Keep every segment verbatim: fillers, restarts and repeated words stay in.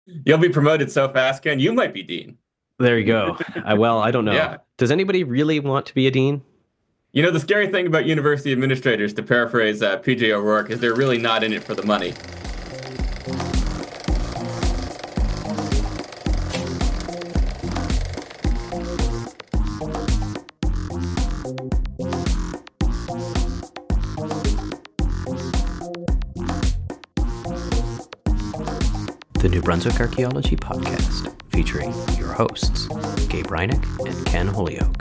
You'll be promoted so fast, Ken. You might be dean. There you go. I, well, I don't know. Yeah. Does anybody really want to be a dean? You know, the scary thing about university administrators, to paraphrase uh, P J O'Rourke, is they're really not in it for the money. The New Brunswick Archaeology Podcast, featuring your hosts, Gabe Reinick and Ken Holyoke.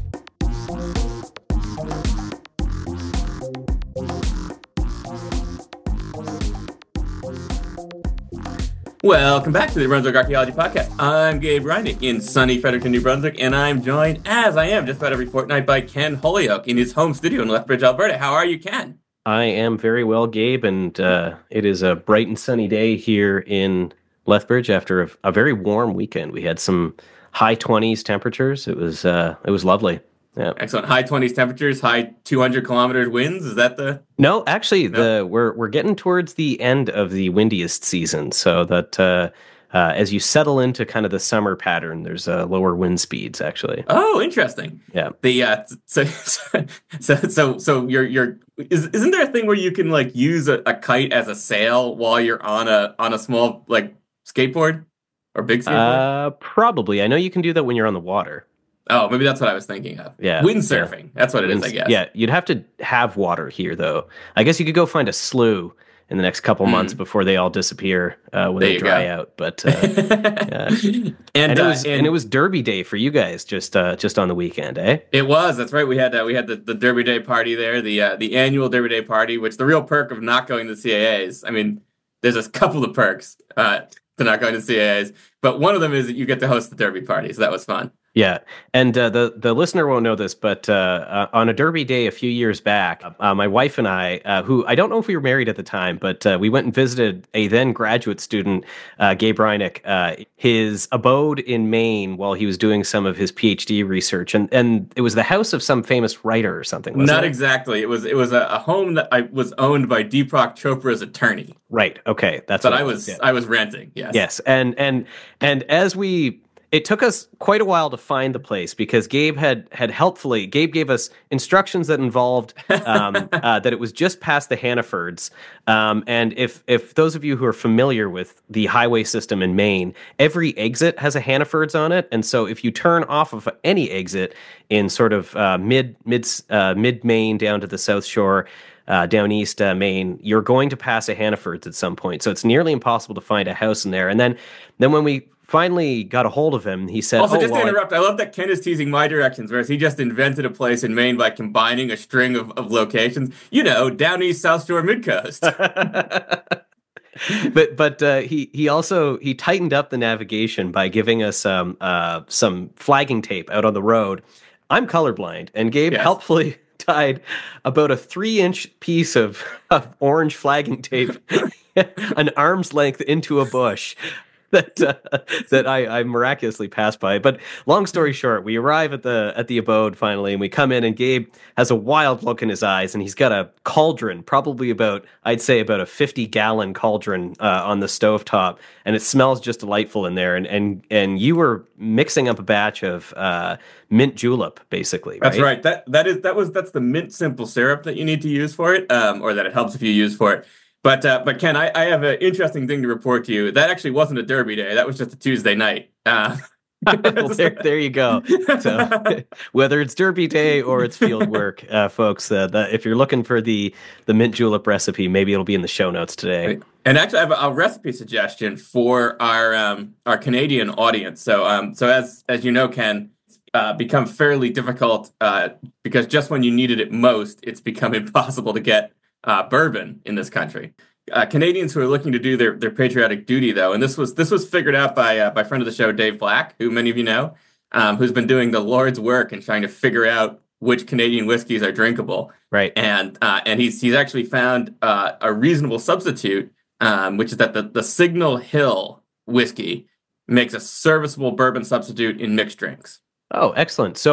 Welcome back to the New Brunswick Archaeology Podcast. I'm Gabe Reinick in sunny Fredericton, New Brunswick, and I'm joined, as I am just about every fortnight, by Ken Holyoke in his home studio in Lethbridge, Alberta. How are you, Ken? I am very well, Gabe, and uh, it is a bright and sunny day here in Lethbridge after a, a very warm weekend. We had some high twenties temperatures. It was uh, it was lovely. Yeah. Excellent. High twenties temperatures, high two hundred kilometer winds. Is that the? No, actually, No? the we're we're getting towards the end of the windiest season, so that uh, uh, as you settle into kind of the summer pattern, there's uh, lower wind speeds. Actually, Oh, interesting. yeah. The uh, so so so so you're you're is isn't there a thing where you can like use a, a kite as a sail while you're on a on a small like skateboard or big skateboard? Uh, probably. I know you can do that when you're on the water. Oh, maybe that's what I was thinking of. Yeah, yeah. Windsurfing. That's what it is, I guess. Yeah, you'd have to have water here, though. I guess you could go find a slough in the next couple months Mm, before they all disappear uh, when there they you dry go. out. But uh, yeah. And and it uh, was and it and was Derby Day for you guys just uh, just on the weekend, eh? it was. That's right. We had uh, we had the, the Derby Day party there, the uh, the annual Derby Day party. Which the real perk of not going to C A As. I mean, there's a couple of perks uh, to not going to C A As, but one of them is that you get to host the Derby party. So that was fun. Yeah, and uh, the the listener won't know this, but uh, uh, on a Derby Day a few years back, uh, my wife and I, uh, who I don't know if we were married at the time, but uh, we went and visited a then graduate student, uh, Gabe Reinick, uh, his abode in Maine while he was doing some of his PhD research, and and it was the house of some famous writer or something, wasn't Not it? exactly. It was it was a, a home that I was owned by Deepak Chopra's attorney, Right. Okay, that's but what I it was. was Yeah. I was renting. Yes. Yes, and and and as we, it took us quite a while to find the place because Gabe had had helpfully, Gabe gave us instructions that involved um, uh, that it was just past the Hannafords, um, and if if those of you who are familiar with the highway system in Maine, every exit has a Hannafords on it, and so if you turn off of any exit in sort of uh, mid mid uh, mid Maine down to the South Shore. Uh, down east uh, Maine, you're going to pass a Hannafords at some point, so it's nearly impossible to find a house in there. And then, then when we finally got a hold of him, he said, Also, "Oh just to well, I, interrupt, I love that Ken is teasing my directions, whereas he just invented a place in Maine by combining a string of, of locations. You know, down east, South Shore, mid coast. but but uh, he he also he tightened up the navigation by giving us um uh some flagging tape out on the road. I'm colorblind, and Gabe Yes. helpfully tied about a three inch piece of, of orange flagging tape an arm's length into a bush that uh, that I, I miraculously passed by. But long story short, we arrive at the at the abode finally, and we come in, and Gabe has a wild look in his eyes, and he's got a cauldron, probably about I'd say about a fifty gallon cauldron uh, on the stovetop, and it smells just delightful in there. And and and you were mixing up a batch of uh, mint julep, basically, That's right? right. That that is that was that's the mint simple syrup that you need to use for it, um, or that it helps if you use for it. But uh, but Ken, I, I have an interesting thing to report to you. That actually wasn't a Derby Day. That was just a Tuesday night. Uh, Well, there, there you go. So whether it's Derby Day or it's field work, uh, folks, uh, the, if you're looking for the the mint julep recipe, maybe it'll be in the show notes today. and actually, I have a, a recipe suggestion for our um, our Canadian audience. So um, so as as you know, Ken, uh, become fairly difficult uh, because just when you needed it most, it's become impossible to get uh, bourbon in this country. Uh, Canadians who are looking to do their, their patriotic duty, though, and this was this was figured out by uh, by friend of the show Dave Black, who many of you know, um, who's been doing the Lord's work and trying to figure out which Canadian whiskeys are drinkable, Right. and uh, and he's he's actually found uh, a reasonable substitute, um, which is that the the Signal Hill whiskey makes a serviceable bourbon substitute in mixed drinks. Oh, excellent. So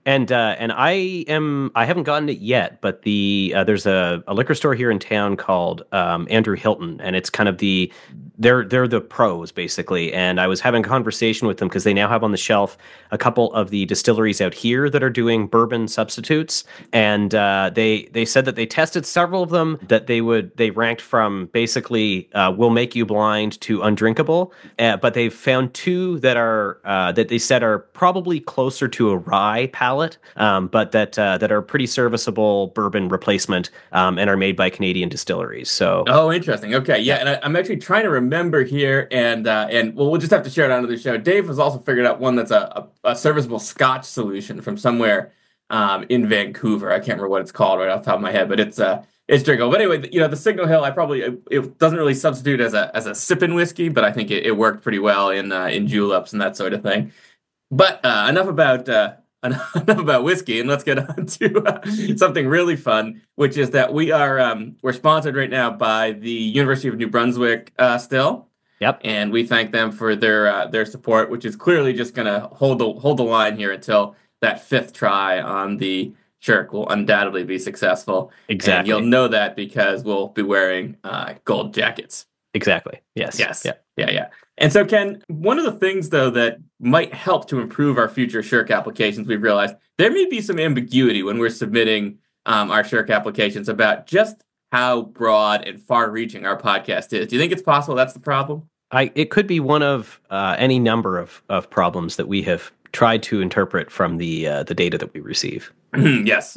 And uh, and I am I haven't gotten it yet, but the uh, there's a, a liquor store here in town called um, Andrew Hilton, and it's kind of the they're they're the pros basically. And I was having a conversation with them because they now have on the shelf a couple of the distilleries out here that are doing bourbon substitutes, and uh, they they said that they tested several of them that they would they ranked from basically uh, will make you blind to undrinkable, uh, but they've found two that are uh, that they said are probably closer to a rye palate, um, but that uh, that are pretty serviceable bourbon replacement, um, and are made by Canadian distilleries. So oh, interesting. Okay, yeah, and I, I'm actually trying to remember here, and uh, and well, we'll just have to share it onto the show. Dave has also figured out one that's a, a, a serviceable Scotch solution from somewhere um, in Vancouver. I can't remember what it's called right off the top of my head, but it's uh it's drinkable. But anyway, you know, the Signal Hill, I probably it, it doesn't really substitute as a as a sipping whiskey, but I think it, it worked pretty well in uh, in juleps and that sort of thing. But uh, enough about. Uh, Enough about whiskey, and let's get on to uh, something really fun, which is that we are um, we're sponsored right now by the University of New Brunswick. Uh, still, yep, and we thank them for their uh, their support, which is clearly just going to hold the hold the line here until that fifth try on the Shirk will undoubtedly be successful. Exactly, and you'll know that because we'll be wearing uh, gold jackets. Exactly. Yes. Yes. Yeah. Yeah. Yeah. And so, Ken, one of the things, though, that might help to improve our future Shirk applications, we've realized there may be some ambiguity when we're submitting um, our Shirk applications about just how broad and far-reaching our podcast is. Do you think it's possible that's the problem? I, it could be one of uh, any number of, of problems that we have tried to interpret from the uh, the data that we receive. Yes.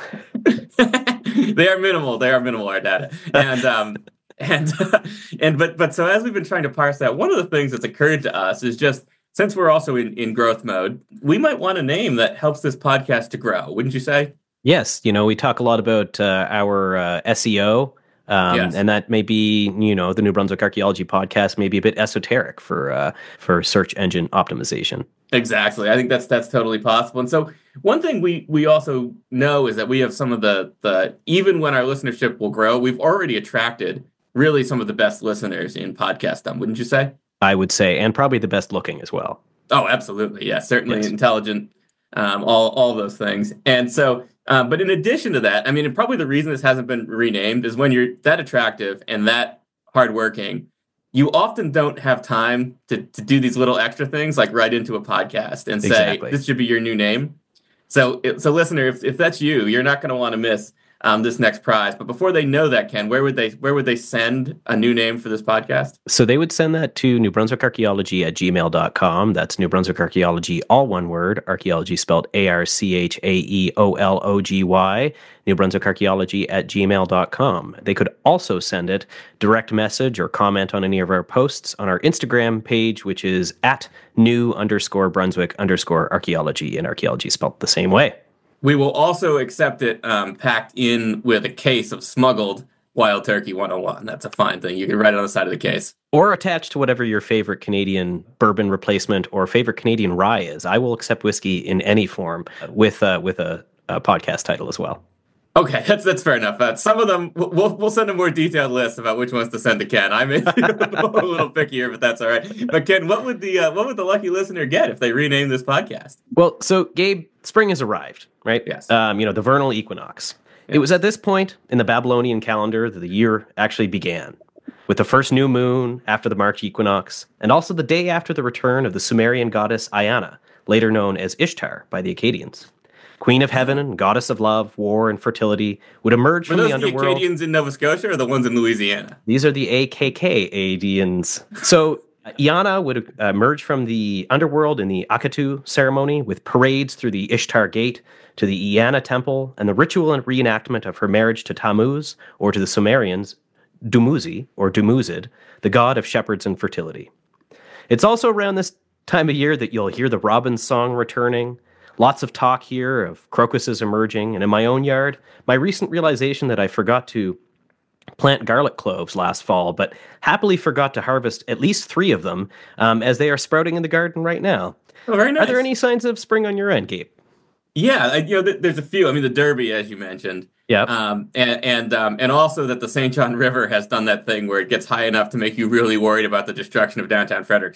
They are minimal. They are minimal, our data. And... Um, And and but but so as we've been trying to parse that, one of the things that's occurred to us is just since we're also in, in growth mode, we might want a name that helps this podcast to grow, wouldn't you say? Yes, you know, we talk a lot about uh, our uh, S E O, um, yes. and that may be, you know, the New Brunswick Archaeology Podcast may be a bit esoteric for uh, for search engine optimization. Exactly, I think that's that's totally possible. And so one thing we we also know is that we have some of the the even when our listenership will grow, we've already attracted really some of the best listeners in podcastdom, wouldn't you say? I would say, and probably the best looking as well. Oh, absolutely. Yeah, certainly yes. intelligent, um, all all those things. And so, um, but in addition to that, I mean, probably the reason this hasn't been renamed is when you're that attractive and that hardworking, you often don't have time to, to do these little extra things like write into a podcast and say, exactly. This should be your new name. So, so listener, if, if that's you, you're not going to want to miss Um, this next prize. But before they know that, Ken, where would they where would they send a new name for this podcast? So they would send that to New Brunswick Archaeology at gmail dot com. That's New Brunswick Archaeology, all one word, archaeology spelled A R C H A E O L O G Y, New Brunswick Archaeology at gmail dot com. They could also send it direct message or comment on any of our posts on our Instagram page, which is at new underscore Brunswick underscore archaeology, and archaeology spelled the same way. We will also accept it um, packed in with a case of smuggled Wild Turkey one oh one. That's a fine thing. You can write it on the side of the case. Or attached to whatever your favorite Canadian bourbon replacement or favorite Canadian rye is. I will accept whiskey in any form with uh, with a, a podcast title as well. Okay, that's that's fair enough. Uh, some of them, we'll we'll send a more detailed list about which ones to send to Ken. I may be a little pickier, but that's all right. But Ken, what would the uh, what would the lucky listener get if they rename this podcast? Well, so Gabe, spring has arrived, right? Yes. Um, you know, the vernal equinox. Yes. It was at this point in the Babylonian calendar that the year actually began, with the first new moon after the March equinox, and also the day after the return of the Sumerian goddess Iana, later known as Ishtar by the Akkadians. Queen of heaven and goddess of love, war, and fertility, would emerge Were from those the underworld. The Acadians in Nova Scotia or the ones in Louisiana? These are the A K K Adians. So Iana would emerge from the underworld in the Akatu ceremony with parades through the Ishtar Gate to the Iana Temple and the ritual and reenactment of her marriage to Tammuz, or to the Sumerians, Dumuzi, or Dumuzid, the god of shepherds and fertility. It's also around this time of year that you'll hear the robin song returning. Lots of talk here of crocuses emerging, and in my own yard, my recent realization that I forgot to plant garlic cloves last fall, but happily forgot to harvest at least three of them um, as they are sprouting in the garden right now. Oh, very nice. Are there any signs of spring on your end, Gabe? Yeah, you know, there's a few. I mean, the Derby, as you mentioned. Yeah. Um, and and um, and also that the Saint John River has done that thing where it gets high enough to make you really worried about the destruction of downtown Fredericton.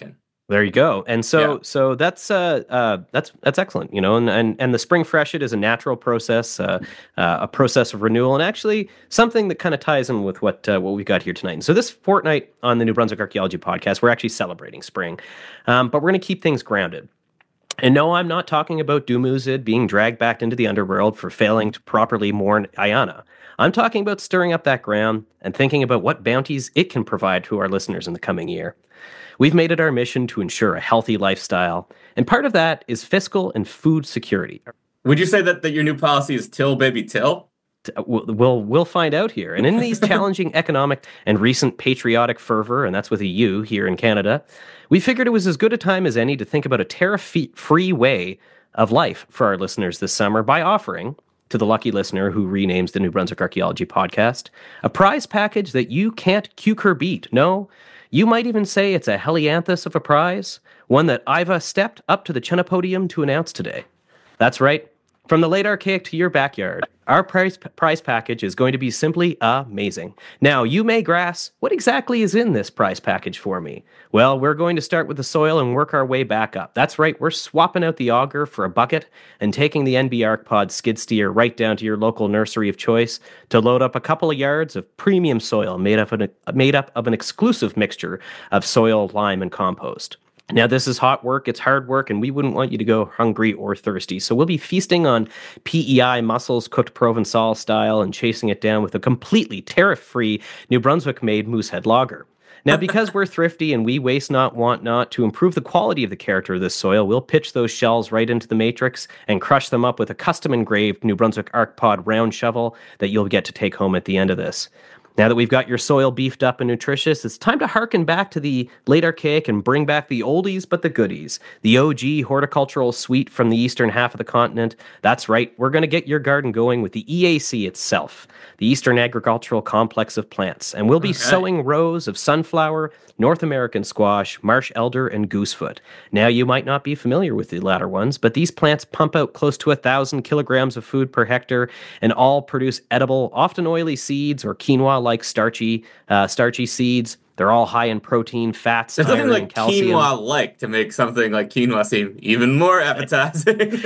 There you go. And so Yeah. so that's uh, uh that's that's excellent, you know, and and, and the spring freshet is a natural process, uh, uh, a process of renewal, and actually something that kind of ties in with what uh, what we've got here tonight. And so this fortnight on the New Brunswick Archaeology Podcast, we're actually celebrating spring, um, but we're going to keep things grounded. And no, I'm not talking about Dumuzid being dragged back into the underworld for failing to properly mourn Ayana. I'm talking about stirring up that ground and thinking about what bounties it can provide to our listeners in the coming year. We've made it our mission to ensure a healthy lifestyle, and part of that is fiscal and food security. Would you say that, that your new policy is till, baby, till? We'll, we'll we'll find out here. And in these challenging economic and recent patriotic fervor, and that's with a U here in Canada, we figured it was as good a time as any to think about a tariff-free way of life for our listeners this summer by offering, to the lucky listener who renames the New Brunswick Archaeology Podcast, a prize package that you can't cucur beat. No, you might even say it's a helianthus of a prize, one that Iva stepped up to the Chenopodium to announce today. That's right. From the late archaic to your backyard, our prize, prize package is going to be simply amazing. Now, you may grasp, what exactly is in this prize package for me? Well, we're going to start with the soil and work our way back up. That's right, we're swapping out the auger for a bucket and taking the N B ArcPod skid steer right down to your local nursery of choice to load up a couple of yards of premium soil made up, an, made up of an exclusive mixture of soil, lime, and compost. Now, this is hot work, it's hard work, and we wouldn't want you to go hungry or thirsty. So we'll be feasting on P E I mussels cooked Provençal style and chasing it down with a completely tariff-free New Brunswick-made Moosehead lager. Now, because we're thrifty and we waste not, want not, to improve the quality of the character of this soil, we'll pitch those shells right into the matrix and crush them up with a custom-engraved New Brunswick ArcPod round shovel that you'll get to take home at the end of this. Now that we've got your soil beefed up and nutritious, it's time to harken back to the late archaic and bring back the oldies but the goodies. The O G horticultural suite from the eastern half of the continent. That's right, we're going to get your garden going with the E A C itself, the Eastern Agricultural Complex of Plants. And we'll be okay. sowing rows of sunflower, North American squash, marsh elder, and goosefoot. Now, you might not be familiar with the latter ones, but these plants pump out close to a thousand kilograms of food per hectare and all produce edible, often oily seeds or quinoa like starchy, uh, starchy seeds. They're all high in protein, fats, There's iron, nothing like and calcium. quinoa-like to make something like quinoa seem even more appetizing.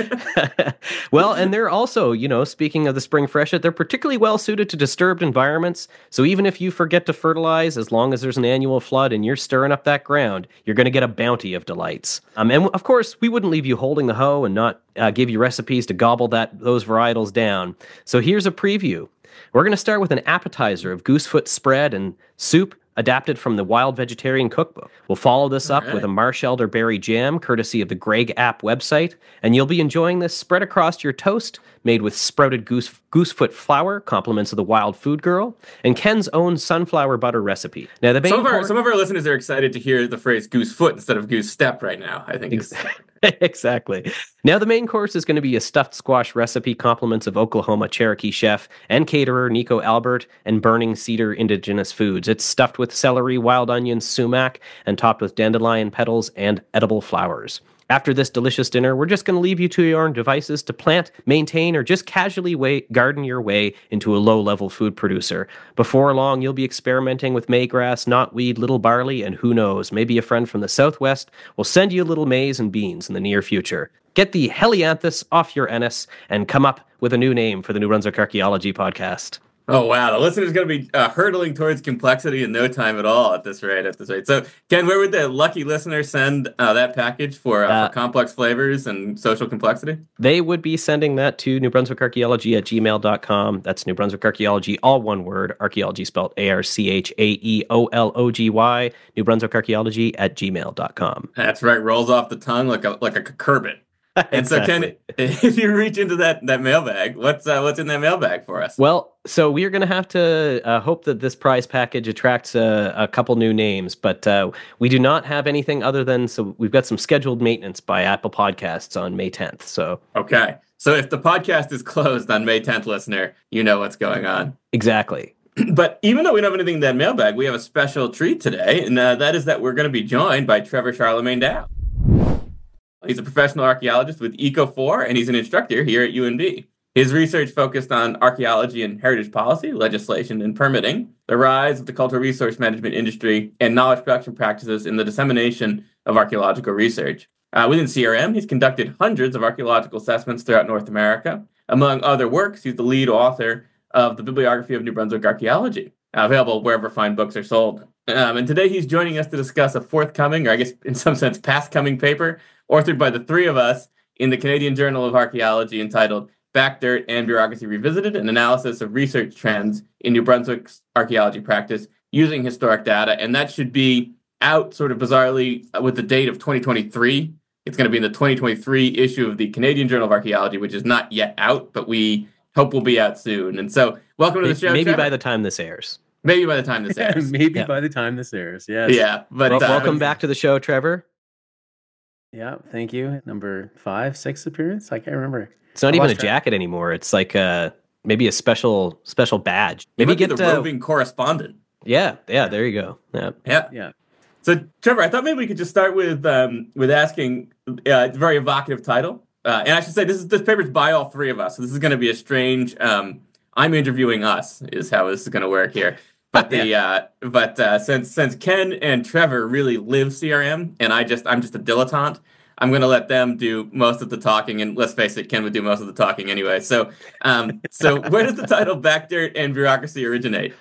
Well, and they're also, you know, speaking of the spring freshet, they're particularly well suited to disturbed environments. So even if you forget to fertilize, as long as there's an annual flood and you're stirring up that ground, you're going to get a bounty of delights. Um, and of course, we wouldn't leave you holding the hoe and not uh, give you recipes to gobble that those varietals down. So here's a preview. We're going to start with an appetizer of goosefoot spread and soup adapted from the Wild Vegetarian Cookbook. We'll follow this up right. with a marsh elderberry jam, courtesy of the Greg app website, and you'll be enjoying this spread across your toast, made with sprouted goose goosefoot flour, compliments of the Wild Food Girl, and Ken's own sunflower butter recipe. Now, the main some of our part... some of our listeners are excited to hear the phrase goosefoot instead of goose step right now. I think exactly. Exactly. Now, the main course is going to be a stuffed squash recipe, compliments of Oklahoma Cherokee chef and caterer Nico Albert, and Burning Cedar Indigenous Foods. It's stuffed with celery, wild onions, sumac, and topped with dandelion petals and edible flowers. After this delicious dinner, we're just going to leave you to your own devices to plant, maintain, or just casually way, garden your way into a low-level food producer. Before long, you'll be experimenting with maygrass, knotweed, little barley, and who knows, maybe a friend from the Southwest will send you a little maize and beans in the near future. Get the helianthus off your anus and come up with a new name for the New Brunswick Archaeology Podcast. Oh, wow. The listener's going to be uh, hurtling towards complexity in no time at all at this rate. At this rate. So, Ken, where would the lucky listener send uh, that package for, uh, uh, for complex flavors and social complexity? They would be sending that to New Brunswick Archaeology at gmail dot com. That's New Brunswick Archaeology, all one word. Archaeology spelled A R C H A E O L O G Y. New Brunswick Archaeology at gmail dot com. That's right. Rolls off the tongue like a like a cucurbit. And exactly. So, Ken, if you reach into that, that mailbag, what's uh, what's in that mailbag for us? Well, so we are going to have to uh, hope that this prize package attracts a, a couple new names, but uh, we do not have anything other than, so we've got some scheduled maintenance by Apple Podcasts on May tenth. So okay. So if the podcast is closed on May tenth, listener, you know what's going on. Exactly. But even though we don't have anything in that mailbag, we have a special treat today, and uh, that is that we're going to be joined by Trevor Charlemagne Dow. He's a professional archaeologist with E C O four, and he's an instructor here at U N B. His research focused on archaeology and heritage policy, legislation, and permitting, the rise of the cultural resource management industry, and knowledge production practices in the dissemination of archaeological research. Uh, within C R M, he's conducted hundreds of archaeological assessments throughout North America. Among other works, he's the lead author of the Bibliography of New Brunswick Archaeology, uh, available wherever fine books are sold. Um, and today he's joining us to discuss a forthcoming, or I guess in some sense past-coming paper, authored by the three of us in the Canadian Journal of Archaeology entitled Back Dirt and Bureaucracy Revisited, an analysis of research trends in New Brunswick's archaeology practice using historic data. And that should be out sort of bizarrely with the date of twenty twenty-three. It's going to be in the twenty twenty-three issue of the Canadian Journal of Archaeology, which is not yet out, but we hope will be out soon. And so welcome to the show, Maybe Trevor. by the time this airs. Maybe by the time this airs. Maybe yeah. by the time this airs, yes. Yeah. But well, uh, welcome back to the show, Trevor. Yeah, thank you. Number five, sixth appearance? I can't remember. It's not I even a lost track. jacket anymore. It's like a, maybe a special special badge. You Maybe might be get the uh, roving correspondent. Yeah, yeah, there you go. Yeah. Yeah. Yeah. So, Trevor, I thought maybe we could just start with um, with asking. Uh, it's a very evocative title, uh, and I should say this is this paper's by all three of us. So this is going to be a strange. Um, I'm interviewing us is how this is going to work here. But the uh, but uh, since since Ken and Trevor really live C R M, and I just I'm just a dilettante, I'm going to let them do most of the talking. And let's face it, Ken would do most of the talking anyway. So um, so where does the title Back Dirt and Bureaucracy originate?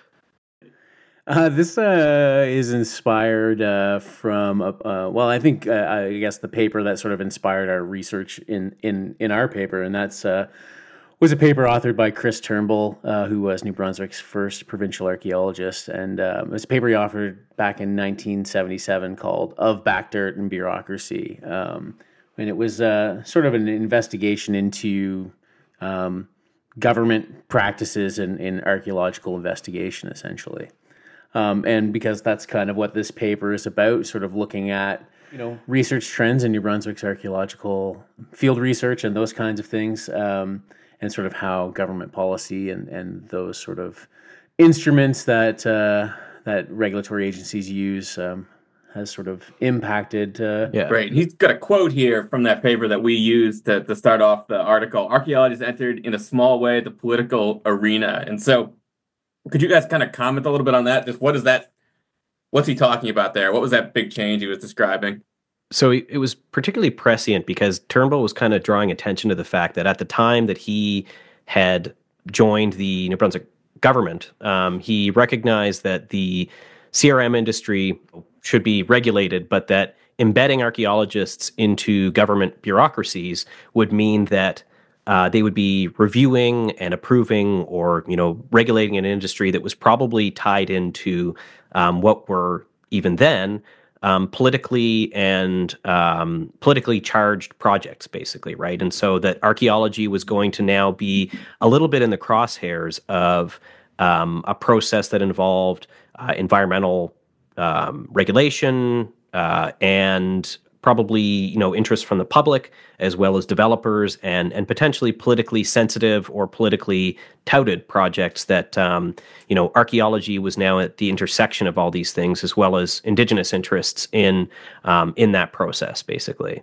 Uh, this uh, is inspired uh, from, uh, uh, well, I think, uh, I guess the paper that sort of inspired our research in, in, in our paper, and that's uh, was a paper authored by Chris Turnbull, uh, who was New Brunswick's first provincial archaeologist. And uh, it was a paper he authored back in nineteen seventy-seven called Of Back Dirt and Bureaucracy. Um, and it was uh, sort of an investigation into um, government practices in, in archaeological investigation, essentially. Um, and because that's kind of what this paper is about, sort of looking at, you know, research trends in New Brunswick's archaeological field research and those kinds of things, um, and sort of how government policy and, and those sort of instruments that uh, that regulatory agencies use um, has sort of impacted. Uh, Yeah. Right. He's got a quote here from that paper that we used to, to start off the article. Archaeology has entered in a small way the political arena. And so could you guys kind of comment a little bit on that? Just what is that? What's he talking about there? What was that big change he was describing? So it was particularly prescient because Turnbull was kind of drawing attention to the fact that at the time that he had joined the New Brunswick government, um, he recognized that the C R M industry should be regulated, but that embedding archaeologists into government bureaucracies would mean that Uh, they would be reviewing and approving or, you know, regulating an industry that was probably tied into um, what were even then um, politically and um, politically charged projects, basically, right? And so that archaeology was going to now be a little bit in the crosshairs of um, a process that involved uh, environmental um, regulation uh, and probably, you know, interest from the public as well as developers and and potentially politically sensitive or politically touted projects that, um, you know, archaeology was now at the intersection of all these things as well as indigenous interests in um, in that process, basically.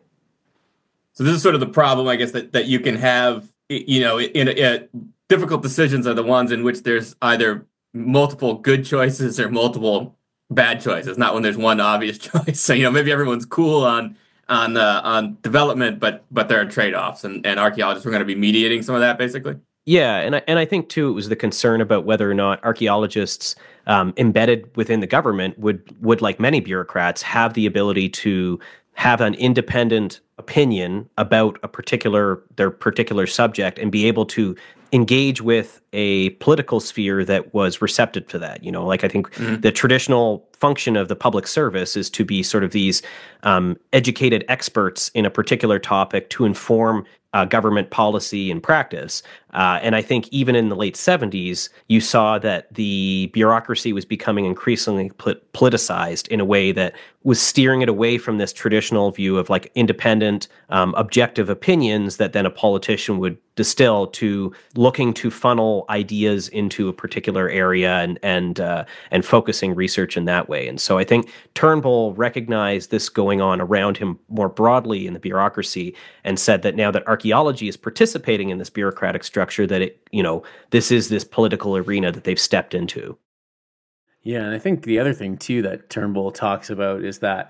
So this is sort of the problem, I guess, that, that you can have, you know, in, in difficult decisions are the ones in which there's either multiple good choices or multiple bad choices, not when there's one obvious choice. So, you know, maybe everyone's cool on on uh, on development, but but there are trade-offs, and, and archaeologists were going to be mediating some of that, basically. Yeah, and I, and I think, too, it was the concern about whether or not archaeologists um, embedded within the government would, would, like many bureaucrats, have the ability to have an independent opinion about a particular their particular subject and be able to engage with a political sphere that was receptive to that. You know, like I think mm-hmm. the traditional function of the public service is to be sort of these um, educated experts in a particular topic to inform uh, government policy and practice. Uh, and I think even in the late seventies, you saw that the bureaucracy was becoming increasingly pol- politicized in a way that was steering it away from this traditional view of like independent, um, objective opinions that then a politician would distill to looking to funnel ideas into a particular area and and uh, and focusing research in that way. And so I think Turnbull recognized this going on around him more broadly in the bureaucracy and said that now that archaeology is participating in this bureaucratic structure, that it, you know, this is this political arena that they've stepped into. Yeah, and I think the other thing too that Turnbull talks about is that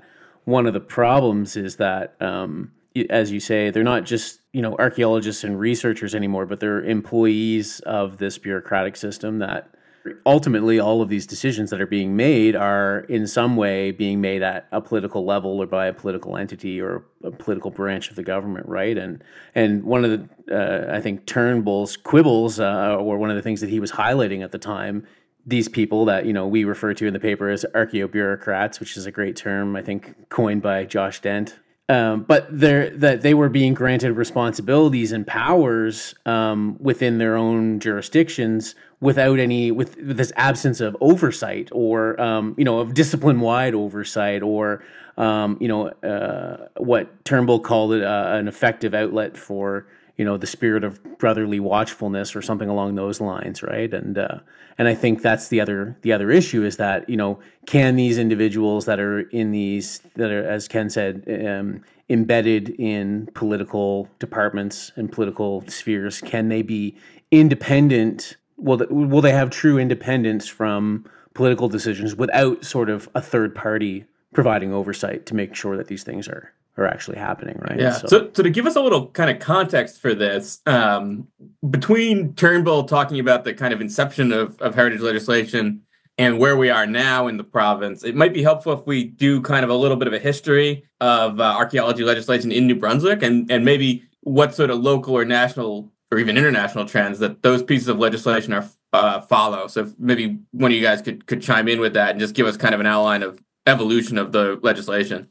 one of the problems is that, um, as you say, they're not just, you know, archaeologists and researchers anymore, but they're employees of this bureaucratic system that ultimately all of these decisions that are being made are in some way being made at a political level or by a political entity or a political branch of the government, right? And and one of the, uh, I think, Turnbull's quibbles, uh, or one of the things that he was highlighting at the time, these people that, you know, we refer to in the paper as archaeobureaucrats, which is a great term, I think, coined by Josh Dent. Um, but they're, that they were being granted responsibilities and powers um, within their own jurisdictions without any, with, with this absence of oversight or, um, you know, of discipline-wide oversight or, um, you know, uh, what Turnbull called it uh, an effective outlet for, you know, the spirit of brotherly watchfulness or something along those lines, right? And uh, and I think that's the other the other issue is that, you know, can these individuals that are in these that are, as Ken said, um, embedded in political departments and political spheres, can they be independent? Will they, will they have true independence from political decisions without sort of a third party providing oversight to make sure that these things are are actually happening, right? Yeah. So, so, so to give us a little kind of context for this, um, between Turnbull talking about the kind of inception of, of heritage legislation and where we are now in the province, it might be helpful if we do kind of a little bit of a history of uh, archaeology legislation in New Brunswick and, and maybe what sort of local or national or even international trends that those pieces of legislation are uh, follow. So if maybe one of you guys could, could chime in with that and just give us kind of an outline of evolution of the legislation.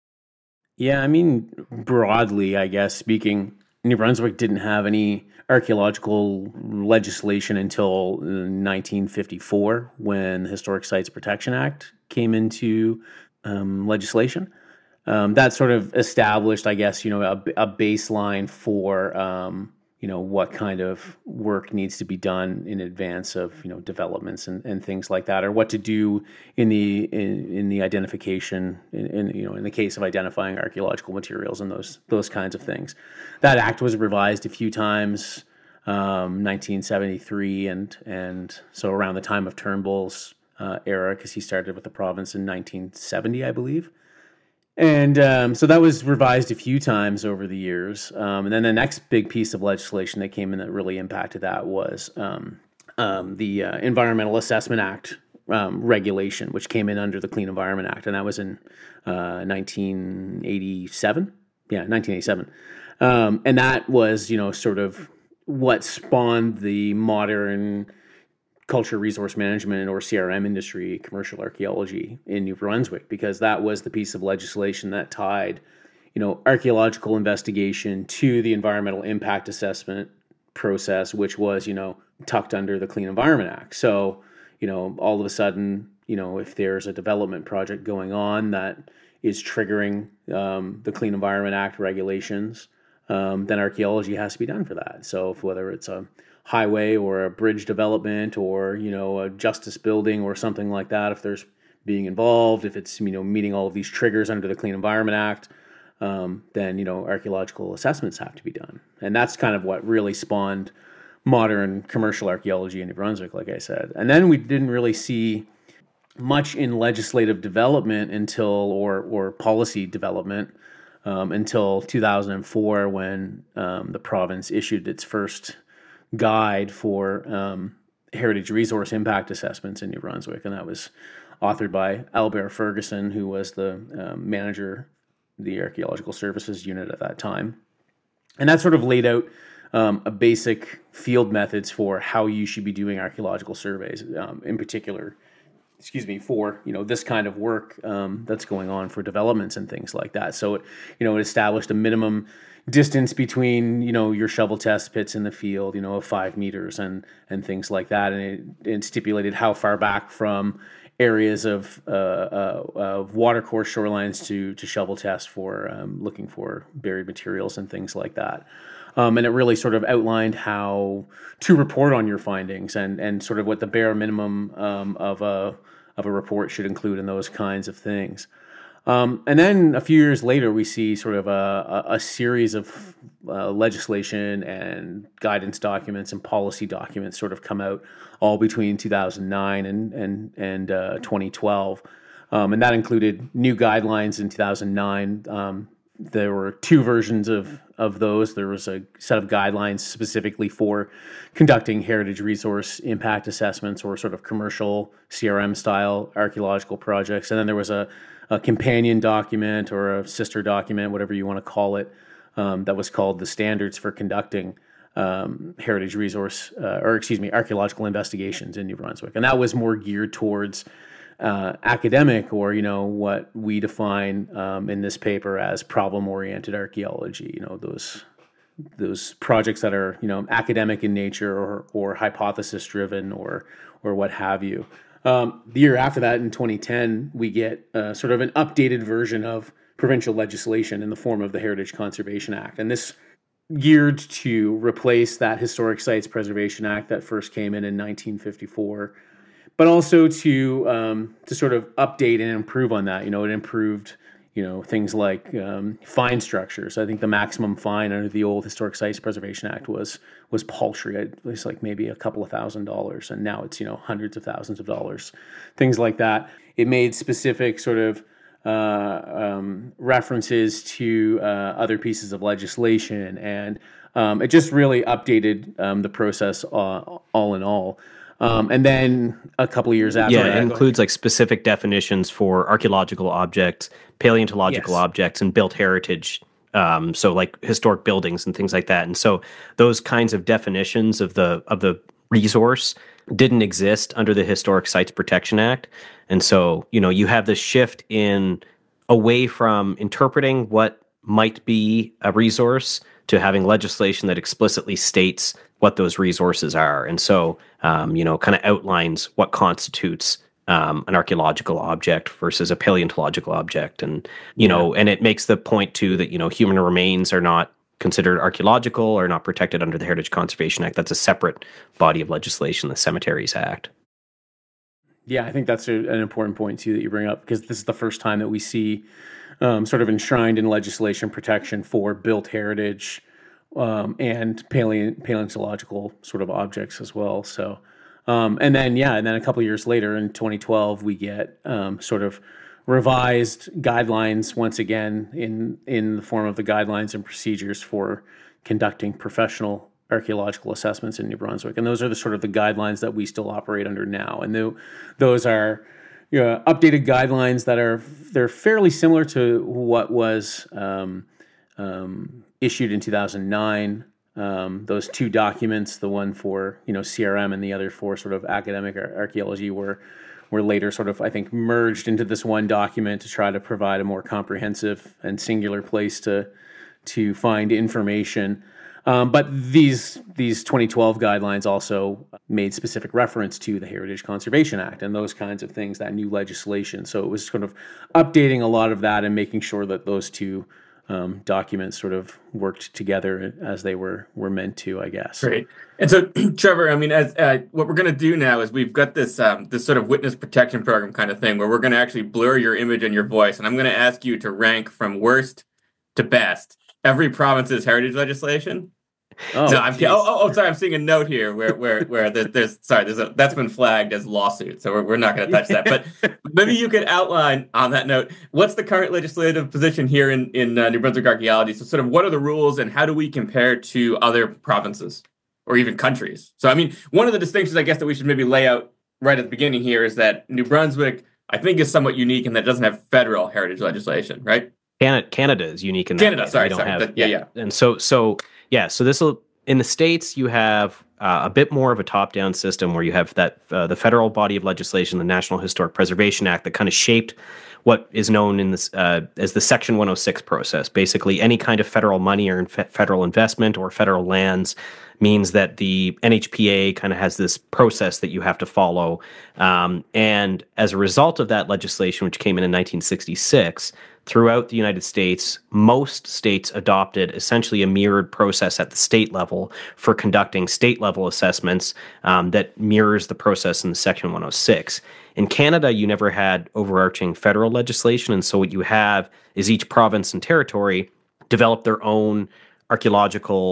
Yeah, I mean, broadly, I guess, speaking, New Brunswick didn't have any archaeological legislation until nineteen fifty-four when the Historic Sites Protection Act came into um, legislation. Um, that sort of established, I guess, you know, a, a baseline for, um, you know, what kind of work needs to be done in advance of, you know, developments and, and things like that, or what to do in the in, in the identification, in, in you know, in the case of identifying archaeological materials and those those kinds of things. That act was revised a few times, um, nineteen seventy-three, and and so around the time of Turnbull's uh, era, because he started with the province in nineteen seventy, I believe. And um, so that was revised a few times over the years. Um, and then the next big piece of legislation that came in that really impacted that was um, um, the uh, Environmental Assessment Act um, regulation, which came in under the Clean Environment Act. And that was in uh, nineteen eighty-seven. Yeah, nineteen eighty-seven. Um, and that was, you know, sort of what spawned the modern culture resource management or C R M industry, commercial archaeology in New Brunswick, because that was the piece of legislation that tied, you know, archaeological investigation to the environmental impact assessment process, which was, you know, tucked under the Clean Environment Act. So, you know, all of a sudden, you know, if there's a development project going on that is triggering um, the Clean Environment Act regulations, um, then archaeology has to be done for that. So if, whether it's a highway or a bridge development or, you know, a justice building or something like that, if there's being involved, if it's, you know, meeting all of these triggers under the Clean Environment Act, um, then, you know, archaeological assessments have to be done. And that's kind of what really spawned modern commercial archaeology in New Brunswick, like I said. And then we didn't really see much in legislative development until, or, or policy development um, until two thousand four, when um, the province issued its first guide for um, heritage resource impact assessments in New Brunswick, and that was authored by Albert Ferguson, who was the um, manager of the Archaeological Services Unit at that time. And that sort of laid out um, a basic field methods for how you should be doing archaeological surveys, um, in particular, excuse me, for, you know, this kind of work um, that's going on for developments and things like that. So, it, you know, it established a minimum distance between, you know, your shovel test pits in the field, you know, of five meters and and things like that, and it, it stipulated how far back from areas of uh, uh, of watercourse shorelines to to shovel test for um, looking for buried materials and things like that. Um, and it really sort of outlined how to report on your findings and and sort of what the bare minimum um, of a of a report should include in those kinds of things. Um, and then a few years later, we see sort of a, a, a series of uh, legislation and guidance documents and policy documents sort of come out all between two thousand nine and and and uh, twenty twelve, Um, and that included new guidelines in two thousand nine. Um, there were two versions of, of those. There was a set of guidelines specifically for conducting heritage resource impact assessments or sort of commercial C R M style archaeological projects. And then there was a, a companion document or a sister document, whatever you want to call it, um, that was called the Standards for Conducting um, Heritage Resource, uh, or excuse me, Archaeological Investigations in New Brunswick. And that was more geared towards Uh, academic, or you know what we define um, in this paper as problem-oriented archaeology. You know those those projects that are you know academic in nature, or or hypothesis-driven, or or what have you. Um, the year after that, in twenty ten, we get uh, sort of an updated version of provincial legislation in the form of the Heritage Conservation Act, and this geared to replace that Historic Sites Preservation Act that first came in in nineteen fifty-four. But also to um, to sort of update and improve on that. You know, it improved, you know, things like um, fine structures. I think the maximum fine under the old Historic Sites Preservation Act was was paltry. It was like maybe a couple of thousand dollars, and now it's you know hundreds of thousands of dollars, things like that. It made specific sort of uh, um, references to uh, other pieces of legislation, and um, it just really updated um, the process uh, all in all. Um, and then a couple of years after yeah, that, it includes like specific definitions for archaeological objects, paleontological Yes. objects, and built heritage. Um, so like historic buildings and things like that. And so those kinds of definitions of the of the resource didn't exist under the Historic Sites Protection Act. And so, you know, you have this shift in away from interpreting what might be a resource to having legislation that explicitly states what those resources are. And so, um, you know, kind of outlines what constitutes um, an archaeological object versus a paleontological object. And, you know, and it makes the point too that, you know, human remains are not considered archaeological or not protected under the Heritage Conservation Act. That's a separate body of legislation, the Cemeteries Act. Yeah, I think that's a, an important point too that you bring up, because this is the first time that we see um, sort of enshrined in legislation protection for built heritage um, and paleo- paleontological sort of objects as well. So, um, and then yeah, and then a couple years later in twenty twelve, we get um, sort of revised guidelines once again in in the form of the guidelines and procedures for conducting professional archaeological assessments in New Brunswick. And those are the sort of the guidelines that we still operate under now. And the, those are you know, updated guidelines that are, they're fairly similar to what was um, um, issued in two thousand nine. Um, those two documents, the one for, you know, C R M and the other for sort of academic ar- archaeology were, were later sort of, I think, merged into this one document to try to provide a more comprehensive and singular place to, to find information. Um, but these these twenty twelve guidelines also made specific reference to the Heritage Conservation Act and those kinds of things, that new legislation. So it was sort of updating a lot of that and making sure that those two um, documents sort of worked together as they were were meant to, I guess. Great. And so, Trevor, I mean, as uh, what we're going to do now is we've got this um, this sort of witness protection program kind of thing where we're going to actually blur your image and your voice, and I'm going to ask you to rank from worst to best every province's heritage legislation. Oh, no, I'm, oh, oh, oh, sorry. I'm seeing a note here where, where, where there's, there's sorry, there's a that's been flagged as lawsuit, so we're, we're not going to touch that. But maybe you could outline on that note what's the current legislative position here in in uh, New Brunswick archaeology. So, sort of, what are the rules, and how do we compare to other provinces or even countries? So, I mean, one of the distinctions, I guess, that we should maybe lay out right at the beginning here is that New Brunswick, I think, is somewhat unique in that it doesn't have federal heritage legislation, right? Canada, Canada is unique in that. Canada, way. sorry, We don't sorry. have, That- yeah, yeah. And so, so yeah, so this will, in the States, you have uh, a bit more of a top-down system where you have that uh, the federal body of legislation, the National Historic Preservation Act, that kind of shaped what is known in this uh, as the Section one oh six process. Basically, any kind of federal money or inf- federal investment or federal lands means that the N H P A kind of has this process that you have to follow. Um, and as a result of that legislation, which came in in nineteen sixty-six, throughout the United States, most states adopted essentially a mirrored process at the state level for conducting state-level assessments um, that mirrors the process in the Section one oh six. In Canada, you never had overarching federal legislation, and so what you have is each province and territory develop their own archaeological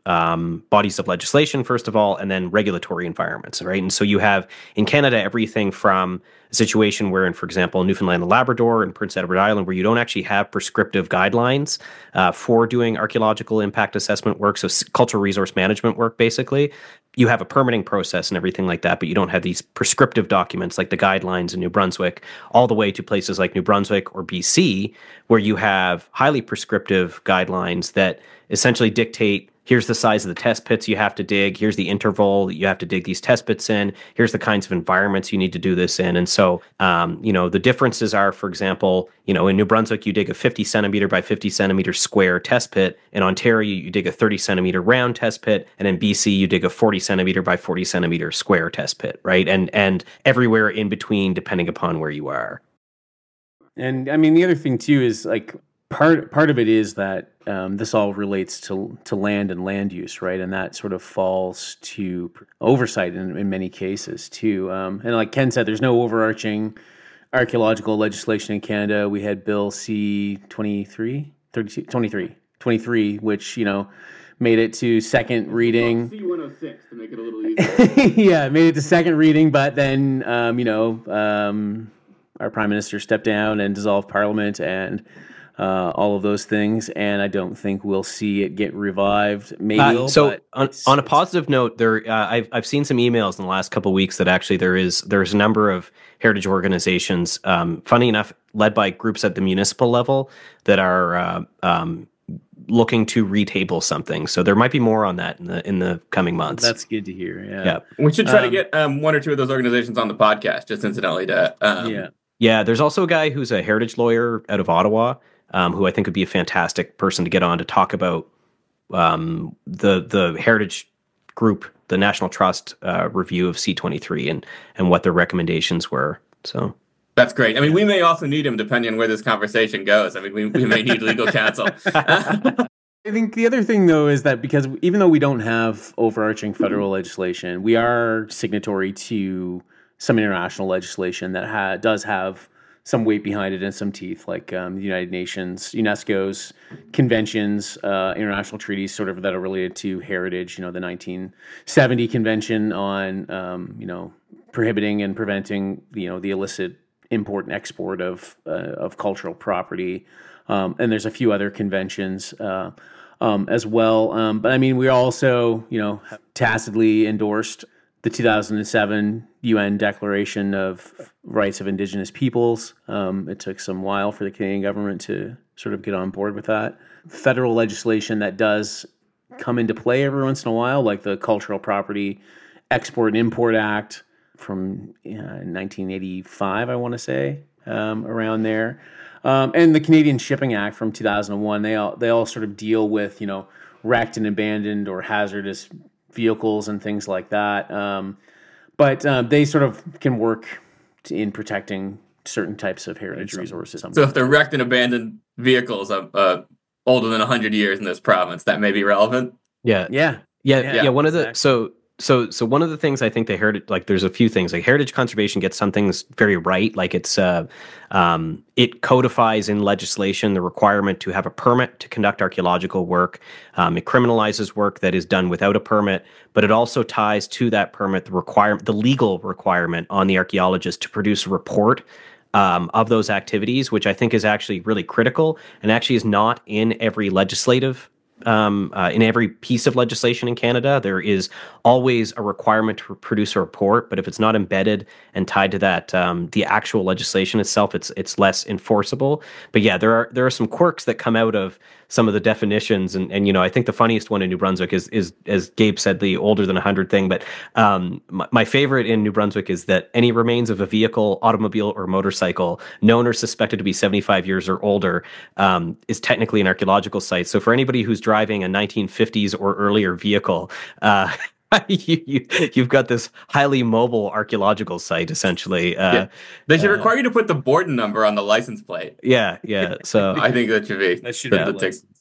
um, bodies of legislation, first of all, and then regulatory environments, right? And so you have in Canada everything from a situation where, in, for example, Newfoundland and Labrador and Prince Edward Island, where you don't actually have prescriptive guidelines uh, for doing archaeological impact assessment work, so cultural resource management work, basically. You have a permitting process and everything like that, but you don't have these prescriptive documents like the guidelines in New Brunswick, all the way to places like New Brunswick or B C, where you have highly prescriptive guidelines that essentially dictate, here's the size of the test pits you have to dig, here's the interval that you have to dig these test pits in, here's the kinds of environments you need to do this in. And so, um, you know, the differences are, for example, you know, in New Brunswick, you dig a fifty centimeter by fifty centimeter square test pit. In Ontario, you dig a thirty centimeter round test pit. And in B C, you dig a forty centimeter by forty centimeter square test pit, right? And, and everywhere in between, depending upon where you are. And I mean, the other thing too is like part part of it is that um, this all relates to to land and land use, right? And that sort of falls to oversight in, in many cases too. Um, and like Ken said, there's no overarching archaeological legislation in Canada. We had Bill C twenty-three, thirty-two, twenty-three, twenty-three, which, you know, made it to second reading. C one oh six to make it a little easier. Yeah, made it to second reading, but then, um, you know, um, our prime minister stepped down and dissolved parliament and uh, all of those things. And I don't think we'll see it get revived. Maybe. Uh, so on, on a positive note, there uh, I've I've seen some emails in the last couple of weeks that actually there is there's a number of heritage organizations, um, funny enough, led by groups at the municipal level that are uh, um, looking to retable something. So there might be more on that in the in the coming months. That's good to hear. Yeah, yeah. We should try Um, to get um, one or two of those organizations on the podcast, just incidentally. To um, yeah. Yeah, there's also a guy who's a heritage lawyer out of Ottawa, um, who I think would be a fantastic person to get on to talk about um, the the heritage group, the National Trust uh, review of C twenty-three, and and what their recommendations were. So that's great. I mean, we may also need him depending on where this conversation goes. I mean, we, we may need legal counsel. I think the other thing, though, is that because even though we don't have overarching federal legislation, we are signatory to some international legislation that ha- does have some weight behind it and some teeth, like um, the United Nations, UNESCO's conventions, uh, international treaties sort of that are related to heritage, you know, the nineteen seventy Convention on, um, you know, prohibiting and preventing, you know, the illicit import and export of uh, of cultural property. Um, and there's a few other conventions uh, um, as well. Um, but I mean, we also, you know, tacitly endorsed the two thousand seven U N Declaration of Rights of Indigenous Peoples. Um, it took some while for the Canadian government to sort of get on board with that. Federal legislation that does come into play every once in a while, like the Cultural Property Export and Import Act from uh, nineteen eighty-five, I want to say, um, around there. Um, and the Canadian Shipping Act from two thousand one, they all they all sort of deal with, you know, wrecked and abandoned or hazardous vehicles and things like that. Um, but um, they sort of can work to, in protecting certain types of heritage resources. So if they're wrecked and abandoned vehicles uh, uh, older than one hundred years in this province, that may be relevant? yeah, Yeah. yeah, yeah. Yeah, one of the exactly. so. So, so one of the things I think the heritage, like, there's a few things. Like, heritage conservation gets some things very right. Like, it's, uh, um, it codifies in legislation the requirement to have a permit to conduct archaeological work. Um, it criminalizes work that is done without a permit, but it also ties to that permit the requirement, the legal requirement on the archaeologist to produce a report um, of those activities, which I think is actually really critical and actually is not in every legislative. Um, uh, in every piece of legislation in Canada, there is always a requirement to produce a report, but if it's not embedded and tied to that, um, the actual legislation itself, it's it's less enforceable. But yeah, there are there are some quirks that come out of some of the definitions, and and you know, I think the funniest one in New Brunswick is is as Gabe said, the older than one hundred thing. But um, my, my favorite in New Brunswick is that any remains of a vehicle, automobile, or motorcycle known or suspected to be seventy-five years or older um, is technically an archaeological site. So for anybody who's driving a nineteen fifties or earlier vehicle, uh, you, you, you've got this highly mobile archaeological site, essentially. Uh, Yeah. They should uh, require you to put the Borden number on the license plate. yeah, yeah. So I think that should be. That should the- be the the tick- license.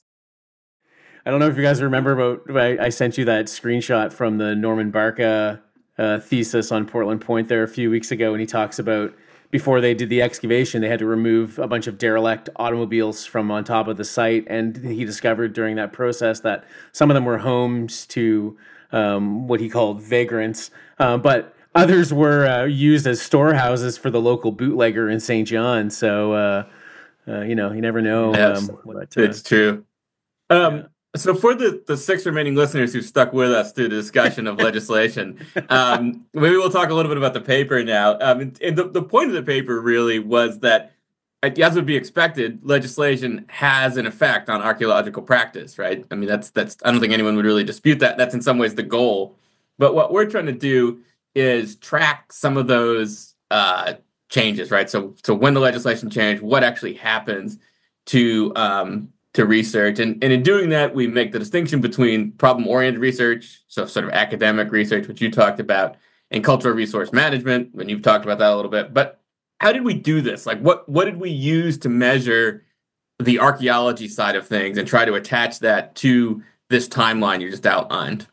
I don't know if you guys remember about, I, I sent you that screenshot from the Norman Barca uh, thesis on Portland Point there a few weeks ago, and he talks about before they did the excavation, they had to remove a bunch of derelict automobiles from on top of the site. And he discovered during that process that some of them were homes to um, what he called vagrants, uh, but others were uh, used as storehouses for the local bootlegger in Saint John. So, uh, uh, you know, you never know. Yes, um, what, uh, it's true. Um, yeah. So for the, the six remaining listeners who stuck with us through the discussion of legislation, um, maybe we'll talk a little bit about the paper now. Um, and the, the point of the paper really was that, as would be expected, legislation has an effect on archaeological practice, right? I mean, that's that's. I don't think anyone would really dispute that. That's in some ways the goal. But what we're trying to do is track some of those uh, changes, right? So, so when the legislation changed, what actually happens to um, to research, and, and in doing that, we make the distinction between problem-oriented research, so sort of academic research, which you talked about, and cultural resource management, when you've talked about that a little bit. But how did we do this? Like, what what did we use to measure the archaeology side of things and try to attach that to this timeline you just outlined?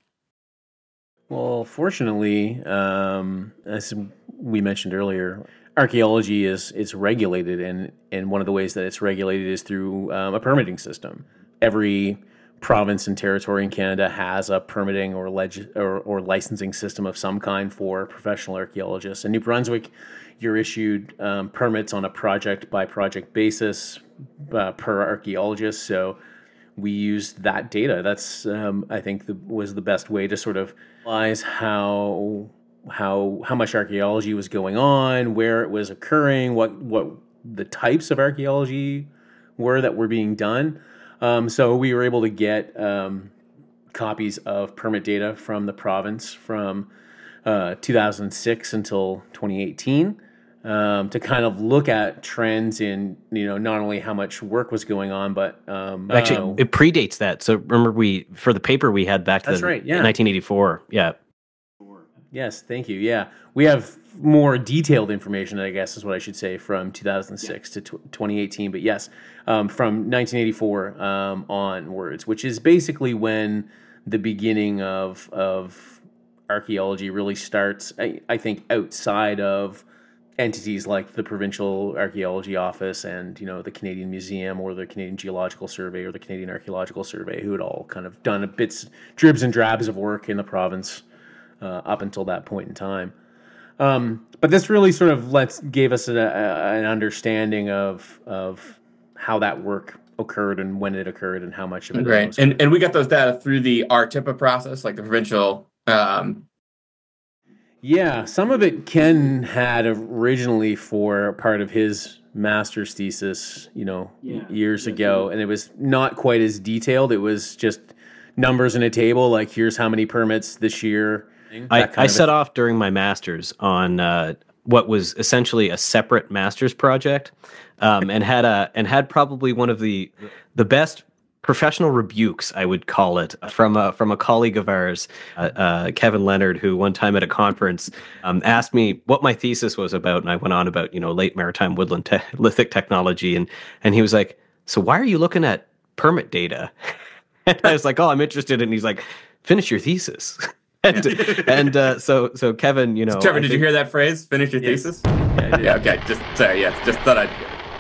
Well, fortunately, um, as we mentioned earlier, archaeology is is regulated, and, and one of the ways that it's regulated is through um, a permitting system. Every province and territory in Canada has a permitting or, leg- or or licensing system of some kind for professional archaeologists. In New Brunswick, you're issued um, permits on a project-by-project basis uh, per archaeologist. So we used that data. That's, um, I think, the, was the best way to sort of analyze how how how much archaeology was going on, where it was occurring, what what the types of archaeology were that were being done. Um, so we were able to get um, copies of permit data from the province from uh, two thousand six until twenty eighteen um, to kind of look at trends in, you know, not only how much work was going on, but um, actually uh, it predates that. So remember, we for the paper we had back to That's the, right, yeah. nineteen eighty-four. Yeah. Yes, thank you. Yeah, we have more detailed information, I guess is what I should say, from two thousand six yeah. to twenty eighteen. But yes, um, from nineteen eighty-four um, onwards, which is basically when the beginning of of archaeology really starts. I, I think outside of entities like the Provincial Archaeology Office and, you know, the Canadian Museum or the Canadian Geological Survey or the Canadian Archaeological Survey, who had all kind of done a bits, dribs and drabs of work in the province. Uh, up until that point in time. Um, but this really sort of lets gave us a, a, an understanding of of how that work occurred and when it occurred and how much of it right. was. And and we got those data through the R T I P A process, like the provincial. Um... Yeah, some of it Ken had originally for part of his master's thesis, you know, yeah. years yeah, ago, and it was not quite as detailed. It was just numbers in a table, like here's how many permits this year. I, I set off during my master's on uh, what was essentially a separate master's project, um, and had a and had probably one of the the best professional rebukes, I would call it, from a from a colleague of ours, uh, uh, Kevin Leonard, who one time at a conference um, asked me what my thesis was about, and I went on about, you know, late maritime woodland te- lithic technology, and and he was like, "So why are you looking at permit data?" And I was like, "Oh, I'm interested," and he's like, "Finish your thesis." and and uh, so so Kevin, you know, Trevor, I did think, you hear that phrase? Finish your yes. thesis. Yeah, yeah. Okay. Just sorry. Yeah. Just thought I'd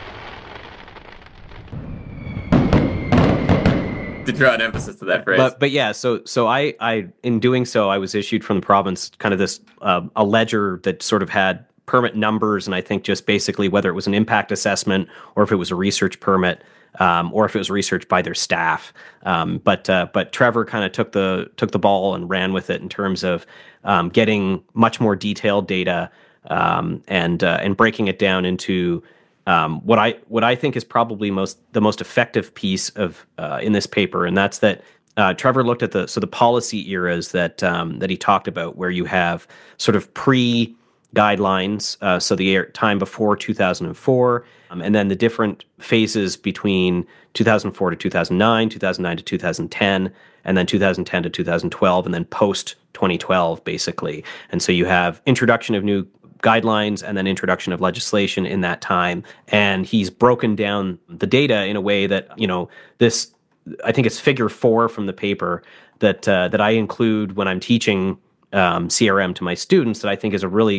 to draw an emphasis to that phrase. But but yeah. So so I I in doing so, I was issued from the province kind of this uh, a ledger that sort of had permit numbers, and I think just basically whether it was an impact assessment or if it was a research permit. Um, or if it was researched by their staff, um, but uh, but Trevor kind of took the took the ball and ran with it in terms of um, getting much more detailed data um, and uh, and breaking it down into um, what I what I think is probably most the most effective piece of uh, in this paper, and that's that uh, Trevor looked at the so the policy eras that um, that he talked about, where you have sort of pre guidelines, uh, so the time before two thousand four, um, and then the different phases between two thousand four to two thousand nine, two thousand nine to two thousand ten, and then two thousand ten to two thousand twelve, and then post twenty twelve, basically. And so you have introduction of new guidelines and then introduction of legislation in that time. And he's broken down the data in a way that, you know, this, I think it's figure four from the paper that uh, that I include when I'm teaching um, C R M to my students, that I think is a really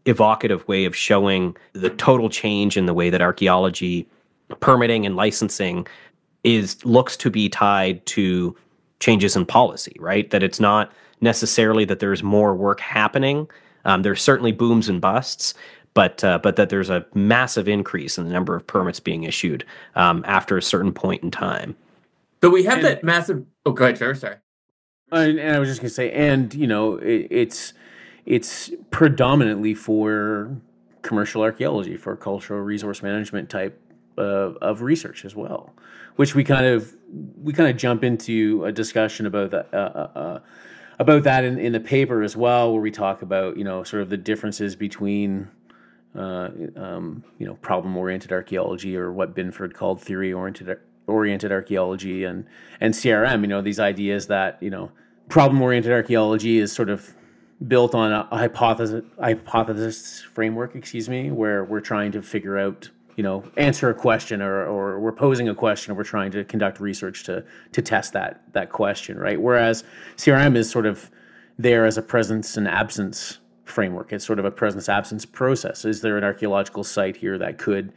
evocative way of showing the total change in the way that archaeology permitting and licensing is looks to be tied to changes in policy, right? That it's not necessarily that there's more work happening. Um, there's certainly booms and busts, but uh, but that there's a massive increase in the number of permits being issued um, after a certain point in time. So we have And- that massive. Oh, go ahead, Trevor. Sorry. And, and I was just going to say, and you know, it, it's it's predominantly for commercial archaeology, for cultural resource management type uh, of research as well, which we kind of we kind of jump into a discussion about that uh, uh, about that in, in the paper as well, where we talk about, you know, sort of the differences between uh, um, you know, problem oriented archaeology, or what Binford called theory oriented oriented archaeology, and and C R M. You know, these ideas that, you know, problem oriented archaeology is sort of built on a, a hypothesis hypothesis framework, excuse me, where we're trying to figure out, you know, answer a question, or or we're posing a question, or we're trying to conduct research to to test that that question, right? Whereas C R M is sort of there as a presence and absence framework. It's sort of a presence absence process. Is there an archaeological site here that could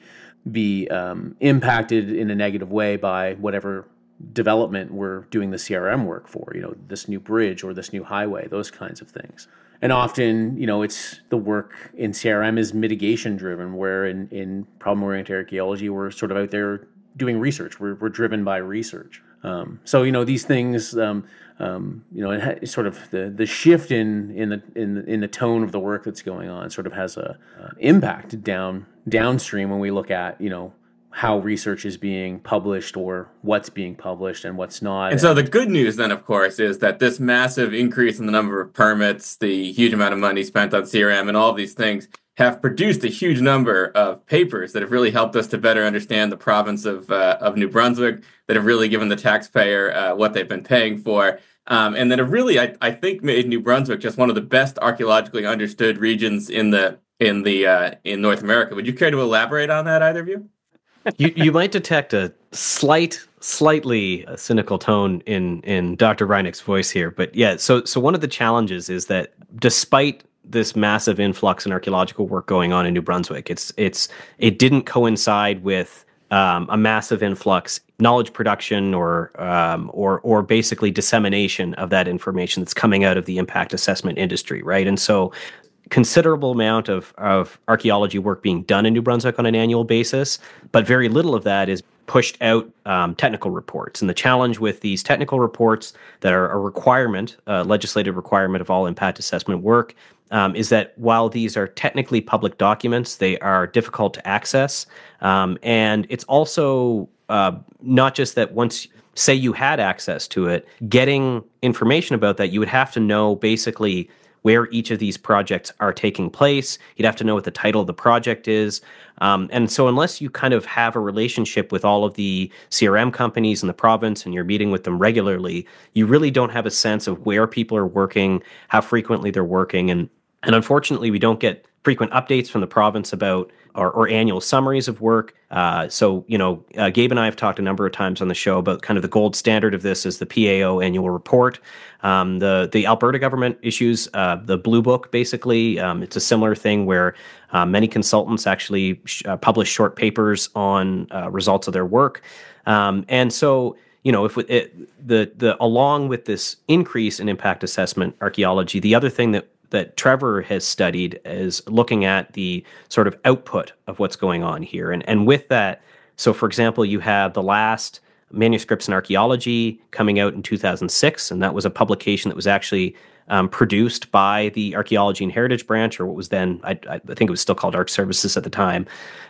be um, impacted in a negative way by whatever development we're doing the C R M work for, you know, this new bridge or this new highway, those kinds of things. And often, you know, it's the work in C R M is mitigation driven, where in, in problem-oriented archaeology, we're sort of out there doing research. We're, we're driven by research. Um, so, you know, these things, um, um, you know, it ha- sort of the, the shift in in the in the, in the tone of the work that's going on sort of has a uh, impact down downstream when we look at, you know, how research is being published, or what's being published and what's not. And so the good news then, of course, is that this massive increase in the number of permits, the huge amount of money spent on C R M, and all of these things have produced a huge number of papers that have really helped us to better understand the province of uh, of New Brunswick, that have really given the taxpayer uh, what they've been paying for, um, and that have really, I, I think, made New Brunswick just one of the best archaeologically understood regions in the in the uh, in North America. Would you care to elaborate on that, either of you? you, you might detect a slight, slightly uh, cynical tone in in Doctor Reinick's voice here, but yeah. So, so one of the challenges is that despite this massive influx in archaeological work going on in New Brunswick, it's it's it didn't coincide with um, a massive influx knowledge production or um, or or basically dissemination of that information that's coming out of the impact assessment industry, right? And so, considerable amount of, of archaeology work being done in New Brunswick on an annual basis, but very little of that is pushed out um, technical reports. And the challenge with these technical reports that are a requirement, a legislative requirement of all impact assessment work, um, is that while these are technically public documents, they are difficult to access. Um, and it's also uh, not just that once, say you had access to it, getting information about that, you would have to know basically where each of these projects are taking place. You'd have to know what the title of the project is. Um, and so unless you kind of have a relationship with all of the C R M companies in the province and you're meeting with them regularly, you really don't have a sense of where people are working, how frequently they're working. And, and unfortunately, we don't get frequent updates from the province about or, or annual summaries of work. Uh, so, you know, uh, Gabe and I have talked a number of times on the show about kind of the gold standard of this is the P A O annual report. Um, the the Alberta government issues uh, the Blue Book, basically. Um, it's a similar thing where uh, many consultants actually sh- uh, publish short papers on uh, results of their work. Um, and so, you know, if it, the the along with this increase in impact assessment archaeology, the other thing that that Trevor has studied is looking at the sort of output of what's going on here. And and with that, so for example, you have the last Manuscripts in Archaeology coming out in two thousand six, and that was a publication that was actually um, produced by the Archaeology and Heritage Branch, or what was then, I, I think it was still called Arch Services at the time.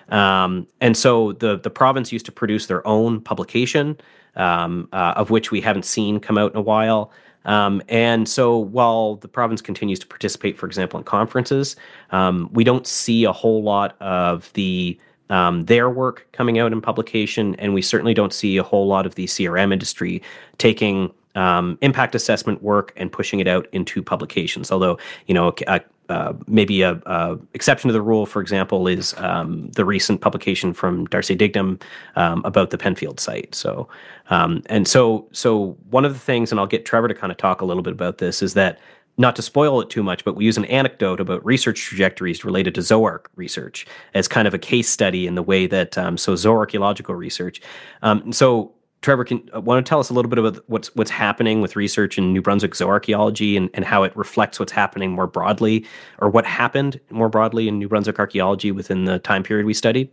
Um, and so the, the province used to produce their own publication, um, uh, of which we haven't seen come out in a while. Um, and so while the province continues to participate, for example, in conferences, um, we don't see a whole lot of the um, their work coming out in publication, and we certainly don't see a whole lot of the C R M industry taking um, impact assessment work and pushing it out into publications. Although, you know, a, uh, maybe a, a exception to the rule, for example, is um, the recent publication from Darcy Dignam um, about the Penfield site. So, um, and so, so one of the things, and I'll get Trevor to kind of talk a little bit about this, is that not to spoil it too much, but we use an anecdote about research trajectories related to zooarc research as kind of a case study in the way that, um, so zooarchaeological research. Um, so Trevor, can uh, want to tell us a little bit about what's what's happening with research in New Brunswick zooarchaeology and, and how it reflects what's happening more broadly, or what happened more broadly in New Brunswick archaeology within the time period we studied?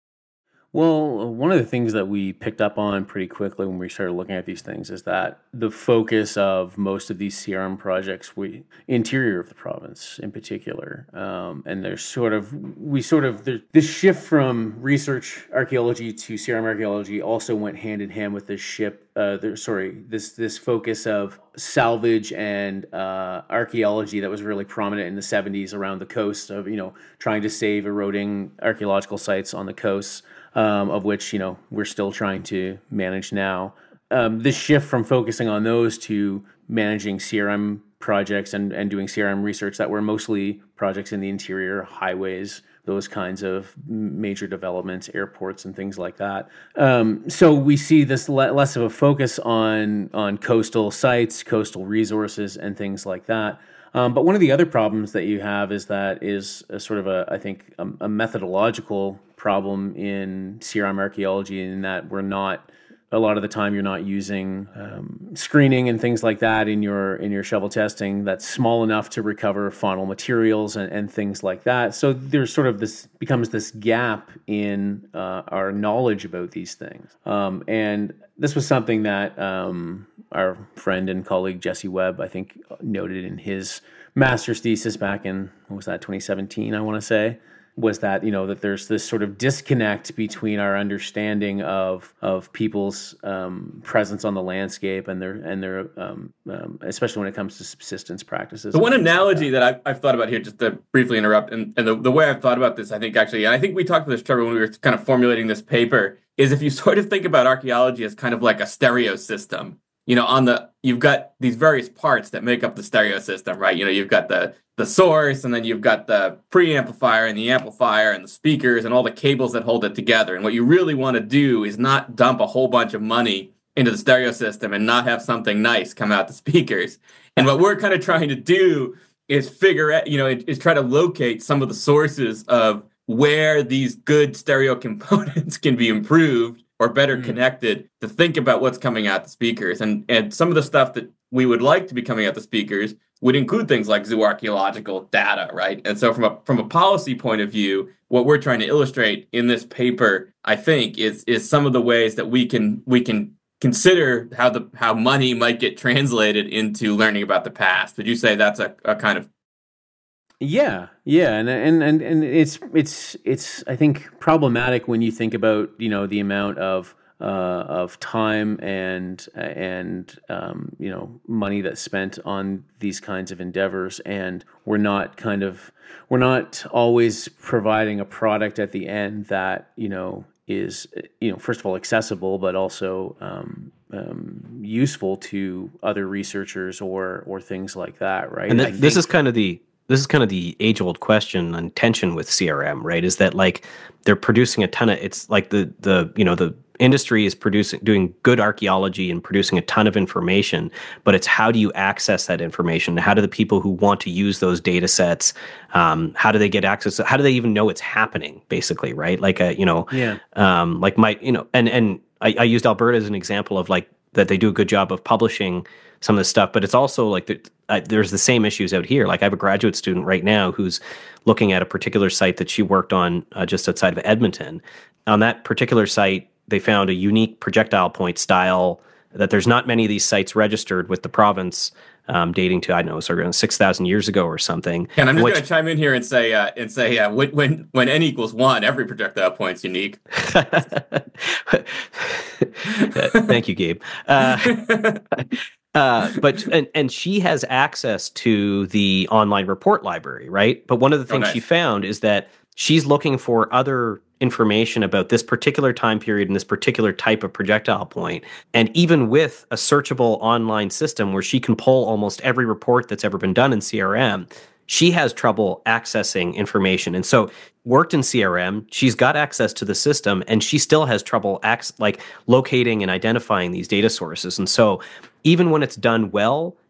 Well, one of the things that we picked up on pretty quickly when we started looking at these things is that the focus of most of these C R M projects, we interior of the province in particular, um, and there's sort of we sort of there, this shift from research archaeology to C R M archaeology also went hand in hand with this shift. Uh, there, sorry, this this focus of salvage and uh, archaeology that was really prominent in the seventies around the coast of you know trying to save eroding archaeological sites on the coast. Um, of which, you know, we're still trying to manage now. Um, this shift from focusing on those to managing C R M projects and, and doing C R M research that were mostly projects in the interior, highways, those kinds of major developments, airports and things like that. Um, so we see this le- less of a focus on, on coastal sites, coastal resources and things like that. Um, but one of the other problems that you have is that is a sort of a, I think, a, a methodological problem in C R M archaeology in that we're not, a lot of the time you're not using um, screening and things like that in your in your shovel testing that's small enough to recover faunal materials and, and things like that. So there's sort of this, becomes this gap in uh, our knowledge about these things. Um, and this was something that um, our friend and colleague Jesse Webb, I think, noted in his master's thesis back in, what was that, twenty seventeen, I want to say, was that, you know, that there's this sort of disconnect between our understanding of of people's um, presence on the landscape and their, and their um, um, especially when it comes to subsistence practices. The one analogy that I've, I've thought about here, just to briefly interrupt, and, and the, the way I've thought about this, I think actually, and I think we talked about this, Trevor, when we were kind of formulating this paper, is if you sort of think about archaeology as kind of like a stereo system. You know, on the, you've got these various parts that make up the stereo system, right? You know, you've got the the source, and then you've got the preamplifier and the amplifier and the speakers and all the cables that hold it together. And what you really want to do is not dump a whole bunch of money into the stereo system and not have something nice come out the speakers. And what we're kind of trying to do is figure out, you know, is try to locate some of the sources of where these good stereo components can be improved or better mm. connected to think about what's coming out the speakers. And and some of the stuff that we would like to be coming out the speakers would include things like zooarchaeological data, right? And so from a from a policy point of view, what we're trying to illustrate in this paper, I think, is is some of the ways that we can we can consider how the how money might get translated into learning about the past. Would you say that's a, a kind of Yeah, yeah, and and and and it's it's it's I think problematic when you think about you know the amount of uh, of time and and um, you know money that's spent on these kinds of endeavors, and we're not kind of we're not always providing a product at the end that you know is you know first of all accessible, but also um, um, useful to other researchers or or things like that, right? And th- this is kind of the This is kind of the age-old question and tension with C R M, right? Is that like they're producing a ton of, it's like the the you know the industry is producing doing good archaeology and producing a ton of information, but it's how do you access that information? How do the people who want to use those data sets, um, how do they get access? How do they even know it's happening? Basically, right? Like a you know, yeah, um, like my you know, and and I, I used Alberta as an example of like that they do a good job of publishing some of this stuff, but it's also like the, uh, there's the same issues out here. Like I have a graduate student right now who's looking at a particular site that she worked on uh, just outside of Edmonton. On that particular site, they found a unique projectile point style that there's not many of these sites registered with the province, um, dating to I don't know, sort of six thousand years ago or something. And I'm just which, going to chime in here and say uh, and say uh, when when when n equals one, every projectile point's unique. Thank you, Gabe. Uh, Uh, but and, and she has access to the online report library, right? But one of the things oh, nice. she found is that she's looking for other information about this particular time period and this particular type of projectile point. And even with a searchable online system where she can pull almost every report that's ever been done in C R M, she has trouble accessing information. And so worked in C R M, she's got access to the system, and she still has trouble ac- like locating and identifying these data sources. And so even when it's done well,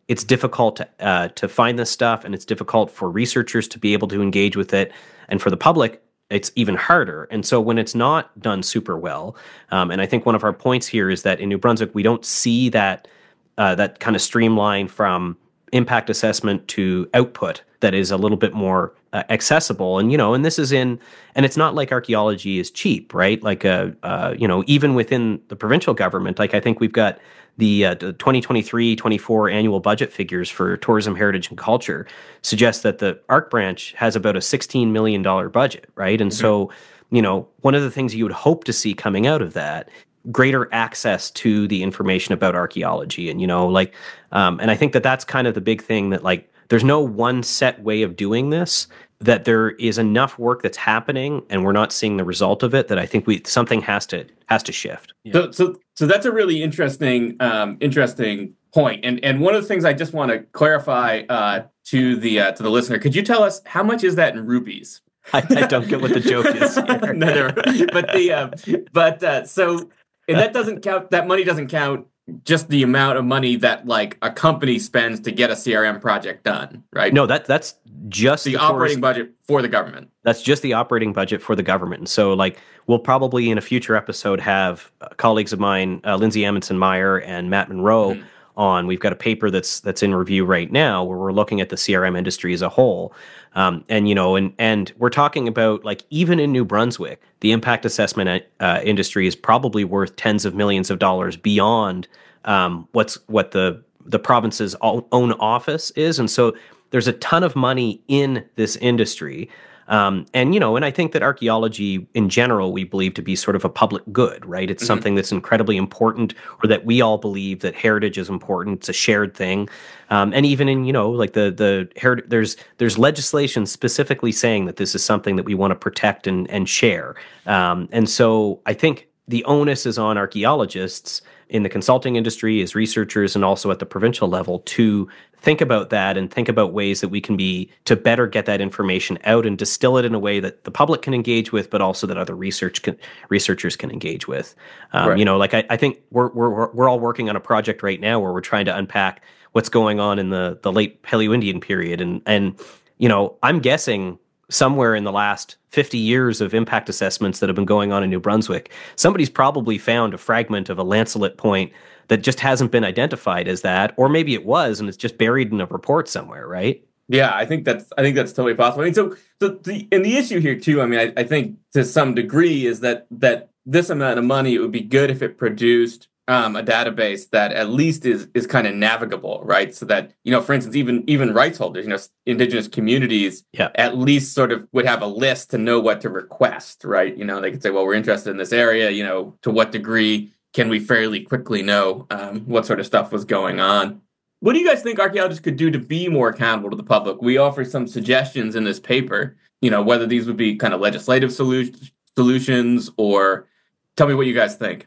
it's difficult to uh, to find this stuff, and it's difficult for researchers to be able to engage with it, and for the public, it's even harder. And so when it's not done super well, um, and I think one of our points here is that in New Brunswick we don't see that uh, that kind of streamline from impact assessment to output that is a little bit more uh, accessible. And, you know, and this is in, and it's not like archaeology is cheap, right? Like, uh, uh, you know, even within the provincial government, like I think we've got the, uh, the twenty twenty-three twenty-four annual budget figures for tourism, heritage, and culture suggest that the ARC branch has about a sixteen million dollars budget, right? And mm-hmm. so, you know, one of the things you would hope to see coming out of that, greater access to the information about archaeology. And, you know, like, um, and I think that that's kind of the big thing, that like, there's no one set way of doing this, that there is enough work that's happening and we're not seeing the result of it, that I think we, something has to, has to shift. Yeah. So, so, so that's a really interesting, um, interesting point. And, and one of the things I just want to clarify, uh, to the, uh, to the listener, could you tell us how much is that in rupees? I, I don't get what the joke is here. no, no, but the, uh, but, uh, so, and that doesn't count, that money doesn't count just the amount of money that like a company spends to get a C R M project done, right? No, that that's just the, the operating course, budget for the government. That's just the operating budget for the government. And so like we'll probably in a future episode have uh, colleagues of mine, uh, Lindsay Amundsen-Meyer and Matt Monroe mm. on. We've got a paper that's that's in review right now where we're looking at the C R M industry as a whole. Um, and, you know, and, and we're talking about like even in New Brunswick, the impact assessment uh, industry is probably worth tens of millions of dollars beyond um, what's what the the province's own office is. And so there's a ton of money in this industry. Um, and, you know, and I think that archaeology in general, we believe to be sort of a public good, right? It's mm-hmm. something that's incredibly important, or that we all believe that heritage is important. It's a shared thing. Um, and even in, you know, like the, the heritage, there's, there's legislation specifically saying that this is something that we want to protect and, and share. Um, and so I think the onus is on archaeologists in the consulting industry, as researchers, and also at the provincial level to think about that and think about ways that we can be to better get that information out and distill it in a way that the public can engage with, but also that other research can, researchers can engage with. Um, right. You know, like I, I think we're we're we're all working on a project right now where we're trying to unpack what's going on in the the late Paleo-Indian period, and and you know, I'm guessing somewhere in the last fifty years of impact assessments that have been going on in New Brunswick, somebody's probably found a fragment of a lanceolate point that just hasn't been identified as that, or maybe it was and it's just buried in a report somewhere, right? Yeah, I think that's I think that's totally possible. I mean, so so the and the issue here too, I mean, I, I think to some degree is that that this amount of money, it would be good if it produced Um, a database that at least is is kind of navigable, right? So that, you know, for instance, even even rights holders, you know, Indigenous communities, yeah. at least sort of would have a list to know what to request, right? You know, they could say, well, we're interested in this area, you know, to what degree can we fairly quickly know um, what sort of stuff was going on? What do you guys think archaeologists could do to be more accountable to the public? We offer some suggestions in this paper, you know, whether these would be kind of legislative solu- solutions or tell me what you guys think.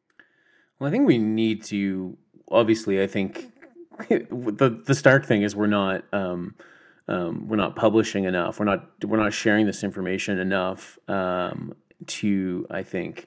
Well, I think we need to, obviously, I think the the stark thing is we're not um, um, we're not publishing enough. We're not we're not sharing this information enough um, to, I think,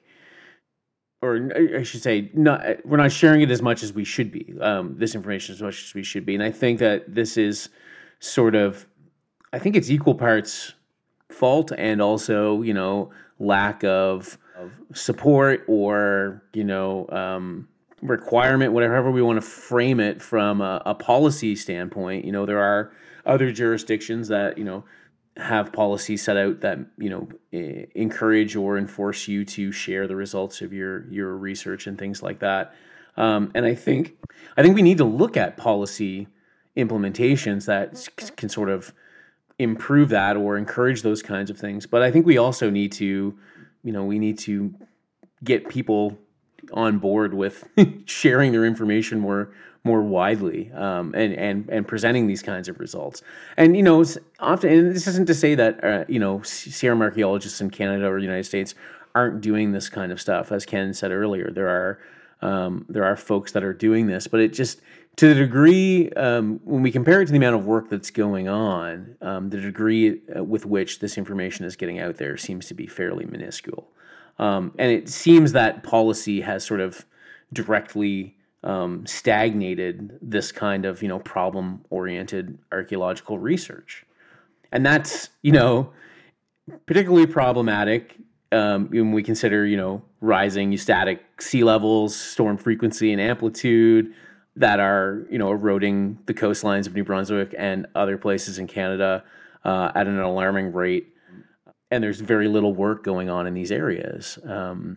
or I should say, not we're not sharing it as much as we should be. Um, this information as much as we should be, and I think that this is sort of, I think it's equal parts fault and also, you know, lack of. of support or, you know, um, requirement, whatever we want to frame it from a, a policy standpoint. You know, there are other jurisdictions that, you know, have policies set out that, you know, I- encourage or enforce you to share the results of your, your research and things like that. Um, and I think, I think we need to look at policy implementations that c- can sort of improve that or encourage those kinds of things. But I think we also need to, you know, we need to get people on board with sharing their information more more widely um, and and and presenting these kinds of results. And you know, often, and this isn't to say that uh, you know, C R M archaeologists in Canada or the United States aren't doing this kind of stuff. As Ken said earlier, there are um, there are folks that are doing this, but it just to the degree um, when we compare it to the amount of work that's going on, um, the degree with which this information is getting out there seems to be fairly minuscule. Um, and it seems that policy has sort of directly um, stagnated this kind of, you know, problem-oriented archaeological research. And that's, you know, particularly problematic um, when we consider, you know, rising eustatic sea levels, storm frequency and amplitude that are, you know, eroding the coastlines of New Brunswick and other places in Canada uh, at an alarming rate. And there's very little work going on in these areas. Um,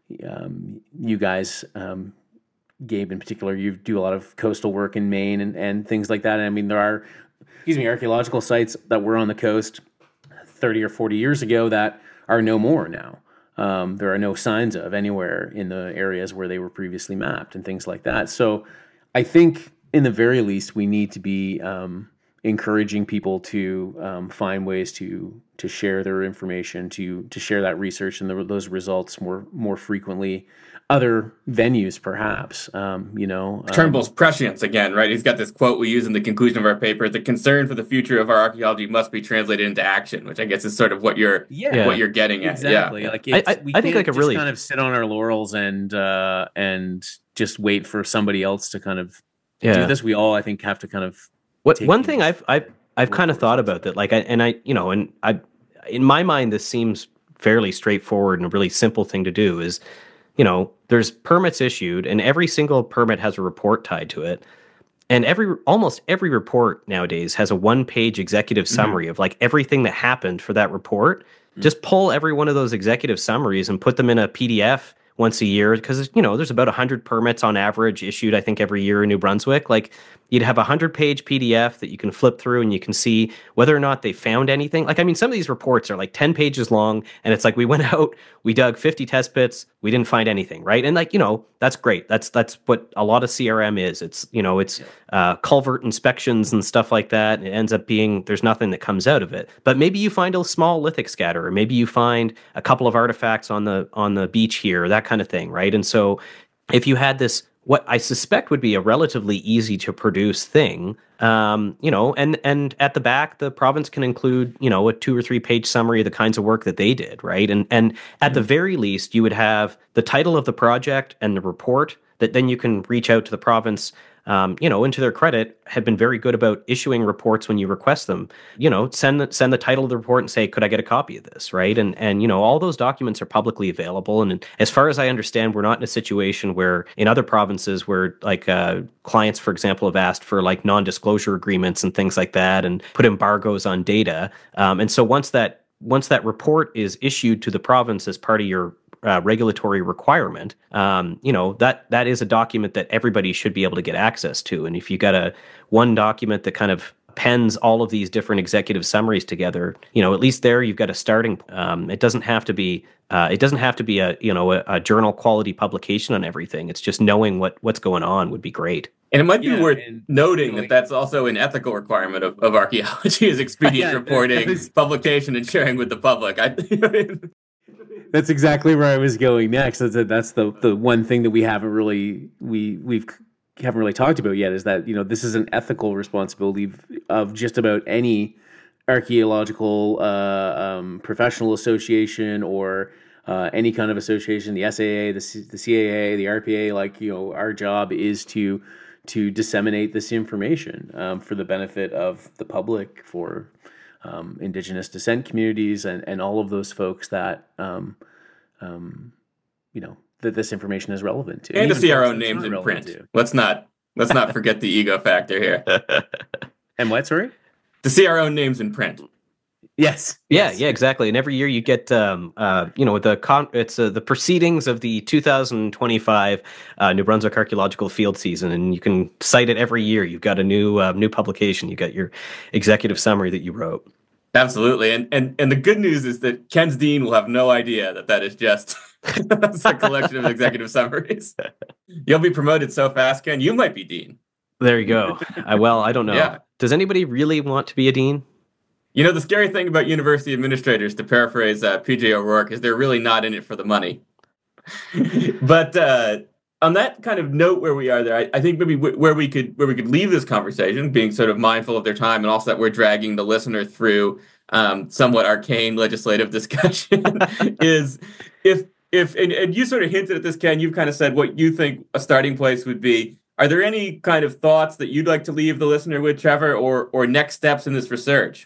um, you guys, um, Gabe in particular, you do a lot of coastal work in Maine and, and things like that. And I mean, there are, excuse me, archaeological sites that were on the coast thirty or forty years ago that are no more now. Um, there are no signs of anywhere in the areas where they were previously mapped and things like that. So I think in the very least, we need to be um, encouraging people to um, find ways to to share their information, to to share that research and the, those results more more frequently. Other venues, perhaps, um, you know. Um, Turnbull's prescience again, right? He's got this quote we use in the conclusion of our paper: "The concern for the future of our archaeology must be translated into action," which I guess is sort of what you're yeah, what you're getting at. Exactly. Yeah. Like it's, I, I, we I think can't like a just really kind of sit on our laurels and uh, and just wait for somebody else to kind of yeah. do this. We all, I think, have to kind of. What take one these thing I've I've I've kind of thought about that, like, I, and I, you know, and I, in my mind, this seems fairly straightforward and a really simple thing to do is, you know, there's permits issued, and every single permit has a report tied to it, and every almost every report nowadays has a one-page executive summary mm-hmm. of like everything that happened for that report. Mm-hmm. Just pull every one of those executive summaries and put them in a P D F once a year, because, you know, there's about one hundred permits on average issued, I think, every year in New Brunswick. Like, you'd have a one hundred page P D F that you can flip through and you can see whether or not they found anything. Like, I mean, some of these reports are like ten pages long, and it's like, we went out, we dug fifty test pits, we didn't find anything, right? And, like, you know, that's great. That's that's what a lot of C R M is. It's, you know, it's uh, culvert inspections and stuff like that. And it ends up being, there's nothing that comes out of it. But maybe you find a small lithic scatter, or maybe you find a couple of artifacts on the on the beach here, that kind of thing, right? And so if you had this, what I suspect would be a relatively easy to produce thing, um, you know, and and at the back, the province can include, you know, a two or three page summary of the kinds of work that they did, right? And and at the very least, you would have the title of the project and the report that then you can reach out to the province. Um, you know, and to their credit, have been very good about issuing reports when you request them. You know, send the, send the title of the report and say, could I get a copy of this, right? And, and you know, all those documents are publicly available. And as far as I understand, we're not in a situation where in other provinces where, like, uh, clients, for example, have asked for, like, non-disclosure agreements and things like that and put embargoes on data. Um, and so once that once that report is issued to the province as part of your Uh, regulatory requirement, um, you know, that that is a document that everybody should be able to get access to. And if you got a one document that kind of pens all of these different executive summaries together, you know, at least there you've got a starting. Um, it doesn't have to be uh, it doesn't have to be a you know a, a journal quality publication on everything. It's just knowing what what's going on would be great. And it might be yeah, worth and, noting you know, that that's also an ethical requirement of, of archaeology is expedient yeah, reporting, is, publication, and sharing with the public. I, That's exactly where I was going next. That's that's the the one thing that we haven't really we we've haven't really talked about yet, is that, you know, this is an ethical responsibility of just about any archaeological uh, um, professional association or uh, any kind of association, the S A A, the C- the C A A, the R P A. Like, you know, our job is to to disseminate this information um, for the benefit of the public, for Um, Indigenous descent communities, and, and all of those folks that, um, um, you know, that this information is relevant to, and to see our own it's names not in print. to. Let's not let's not forget the ego factor here. And what, sorry? To see our own names in print. Yes. Yeah, yes. yeah, exactly. And every year you get, um, uh, you know, the con- it's uh, the proceedings of the two thousand twenty-five uh, New Brunswick Archaeological Field Season, and you can cite it every year. You've got a new uh, new publication. You got your executive summary that you wrote. Absolutely, and and and the good news is that Ken's dean will have no idea that that is just a collection of executive summaries. You'll be promoted so fast, Ken. You might be dean. There you go. I, well, I don't know. Yeah. Does anybody really want to be a dean? You know, the scary thing about university administrators, to paraphrase uh, P J O'Rourke, is they're really not in it for the money. But uh, on that kind of note where we are there, I, I think maybe w- where we could where we could leave this conversation, being sort of mindful of their time, and also that we're dragging the listener through um, somewhat arcane legislative discussion, is if if and, and you sort of hinted at this, Ken, you've kind of said what you think a starting place would be. Are there any kind of thoughts that you'd like to leave the listener with, Trevor, or or next steps in this research?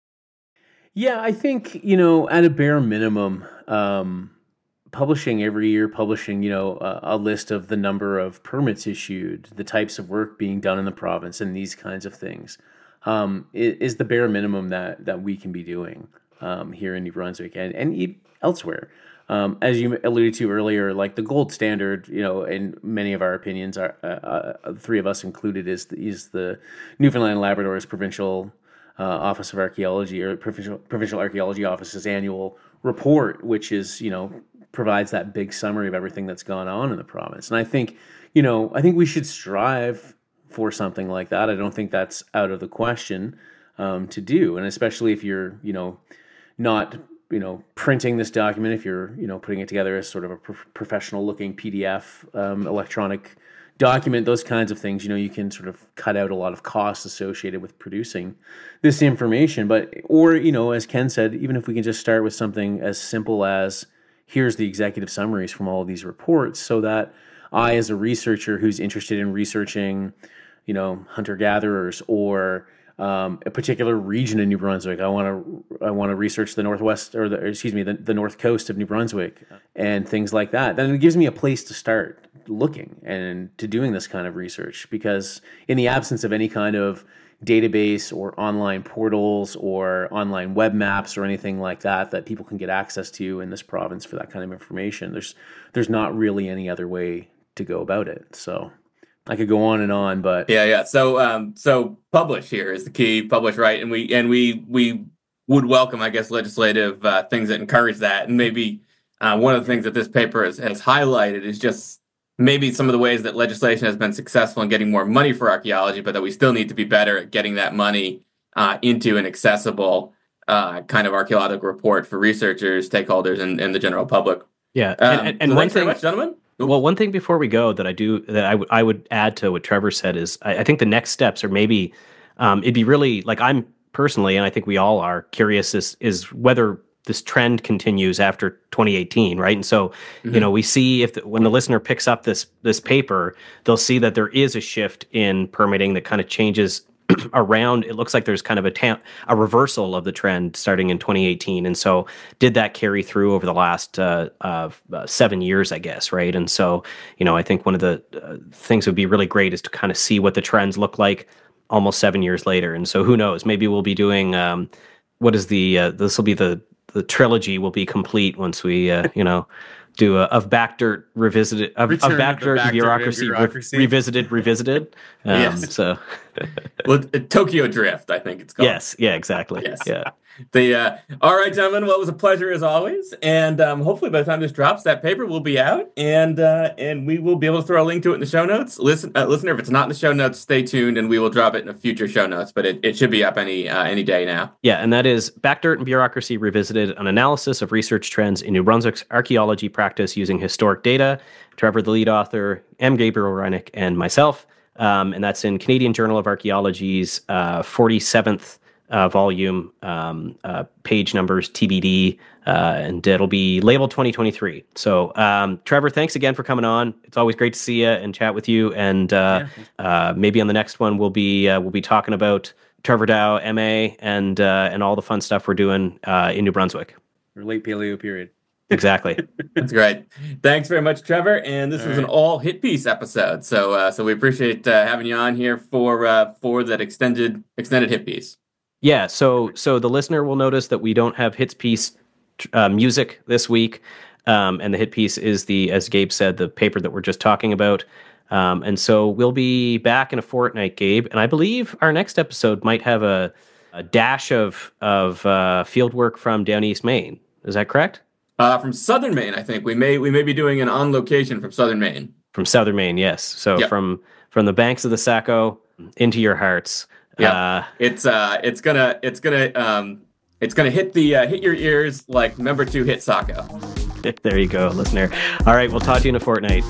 Yeah, I think, you know, at a bare minimum, um, publishing every year, publishing, you know, a, a list of the number of permits issued, the types of work being done in the province, and these kinds of things, um, is, is the bare minimum that that we can be doing um, here in New Brunswick and and elsewhere. Um, as you alluded to earlier, like the gold standard, you know, in many of our opinions, are uh, uh, three of us included, is the, is the Newfoundland and Labrador's Provincial uh, Office of Archaeology, or Provincial Provincial Archaeology Office's annual report, which is, you know, provides that big summary of everything that's gone on in the province. And I think, you know, I think we should strive for something like that. I don't think that's out of the question um, to do, and especially if you're, you know, not you know, printing this document, if you're, you know, putting it together as sort of a pro- professional looking P D F, um, electronic document, those kinds of things, you know, you can sort of cut out a lot of costs associated with producing this information. But, or, you know, as Ken said, even if we can just start with something as simple as, here's the executive summaries from all of these reports, so that I, as a researcher who's interested in researching, you know, hunter-gatherers, or Um, a particular region in New Brunswick. I want to I want to research the northwest or the or excuse me the, the north coast of New Brunswick and things like that. Then it gives me a place to start looking and to doing this kind of research, because in the absence of any kind of database or online portals or online web maps or anything like that that people can get access to in this province for that kind of information, there's there's not really any other way to go about it. So I could go on and on, but yeah, yeah. So, um, so publish here is the key. Publish, right? And we and we we would welcome, I guess, legislative uh, things that encourage that. And maybe uh, one of the things that this paper has, has highlighted is just maybe some of the ways that legislation has been successful in getting more money for archaeology, but that we still need to be better at getting that money uh, into an accessible uh, kind of archaeological report for researchers, stakeholders, and, and the general public. Yeah, um, and, and, and so one thanks thing, very much, gentlemen. Well, one thing before we go that I do that I would I would add to what Trevor said is I, I think the next steps are maybe um, it'd be really like I'm personally, and I think we all are curious is is whether this trend continues after twenty eighteen, right? And so mm-hmm. you know we see if the, when the listener picks up this this paper, they'll see that there is a shift in permitting that kind of changes around. It looks like there's kind of a tam- a reversal of the trend starting in twenty eighteen, and so did that carry through over the last uh, uh, seven years, I guess, right? And so, you know, I think one of the uh, things that would be really great is to kind of see what the trends look like almost seven years later. And so, who knows? Maybe we'll be doing um, what is the uh, this will be the the trilogy will be complete once we uh, you know. Do a, of back dirt revisited of, of back dirt and bureaucracy, bureaucracy. Re- revisited revisited. Um, yes. So, well, Tokyo Drift, I think it's called. Yes. Yeah. Exactly. Yes. Yeah. The uh, all right, gentlemen. Well, it was a pleasure as always, and um, hopefully by the time this drops, that paper will be out, and uh, and we will be able to throw a link to it in the show notes. Listen, uh, listener, if it's not in the show notes, stay tuned, and we will drop it in a future show notes. But it, it should be up any uh, any day now. Yeah, and that is Back Dirt and Bureaucracy Revisited: An Analysis of Research Trends in New Brunswick's Archaeology Practice Using Historic Data. Trevor, the lead author, M. Gabriel Reinick, and myself, um, and that's in Canadian Journal of Archaeology's uh, forty-seventh. Uh, volume, um, uh, page numbers, T B D, uh, and it'll be labeled twenty twenty-three. So, um, Trevor, thanks again for coming on. It's always great to see you and chat with you. And uh, yeah. uh, maybe on the next one, we'll be uh, we'll be talking about Trevor Dow, M A, and uh, and all the fun stuff we're doing uh, in New Brunswick. Or late Paleo period. Exactly. That's great. Thanks very much, Trevor. And this all was right. an all hit piece episode. So, uh, so we appreciate uh, having you on here for uh, for that extended extended hit piece. Yeah, so so the listener will notice that we don't have hits piece uh, music this week, um, and the hit piece is the, as Gabe said, the paper that we're just talking about. Um, and so we'll be back in a fortnight, Gabe, and I believe our next episode might have a, a dash of of uh, field work from down East Maine. Is that correct? Uh, from Southern Maine, I think we may we may be doing an on location from Southern Maine. From Southern Maine, yes. So yep. from from the banks of the Saco into your hearts. Yeah, uh, it's uh, it's gonna, it's gonna, um, it's gonna hit the uh, hit your ears like number two hit Saco. There you go, listener. All right, we'll talk to you in a fortnight.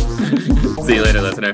See you later, listener.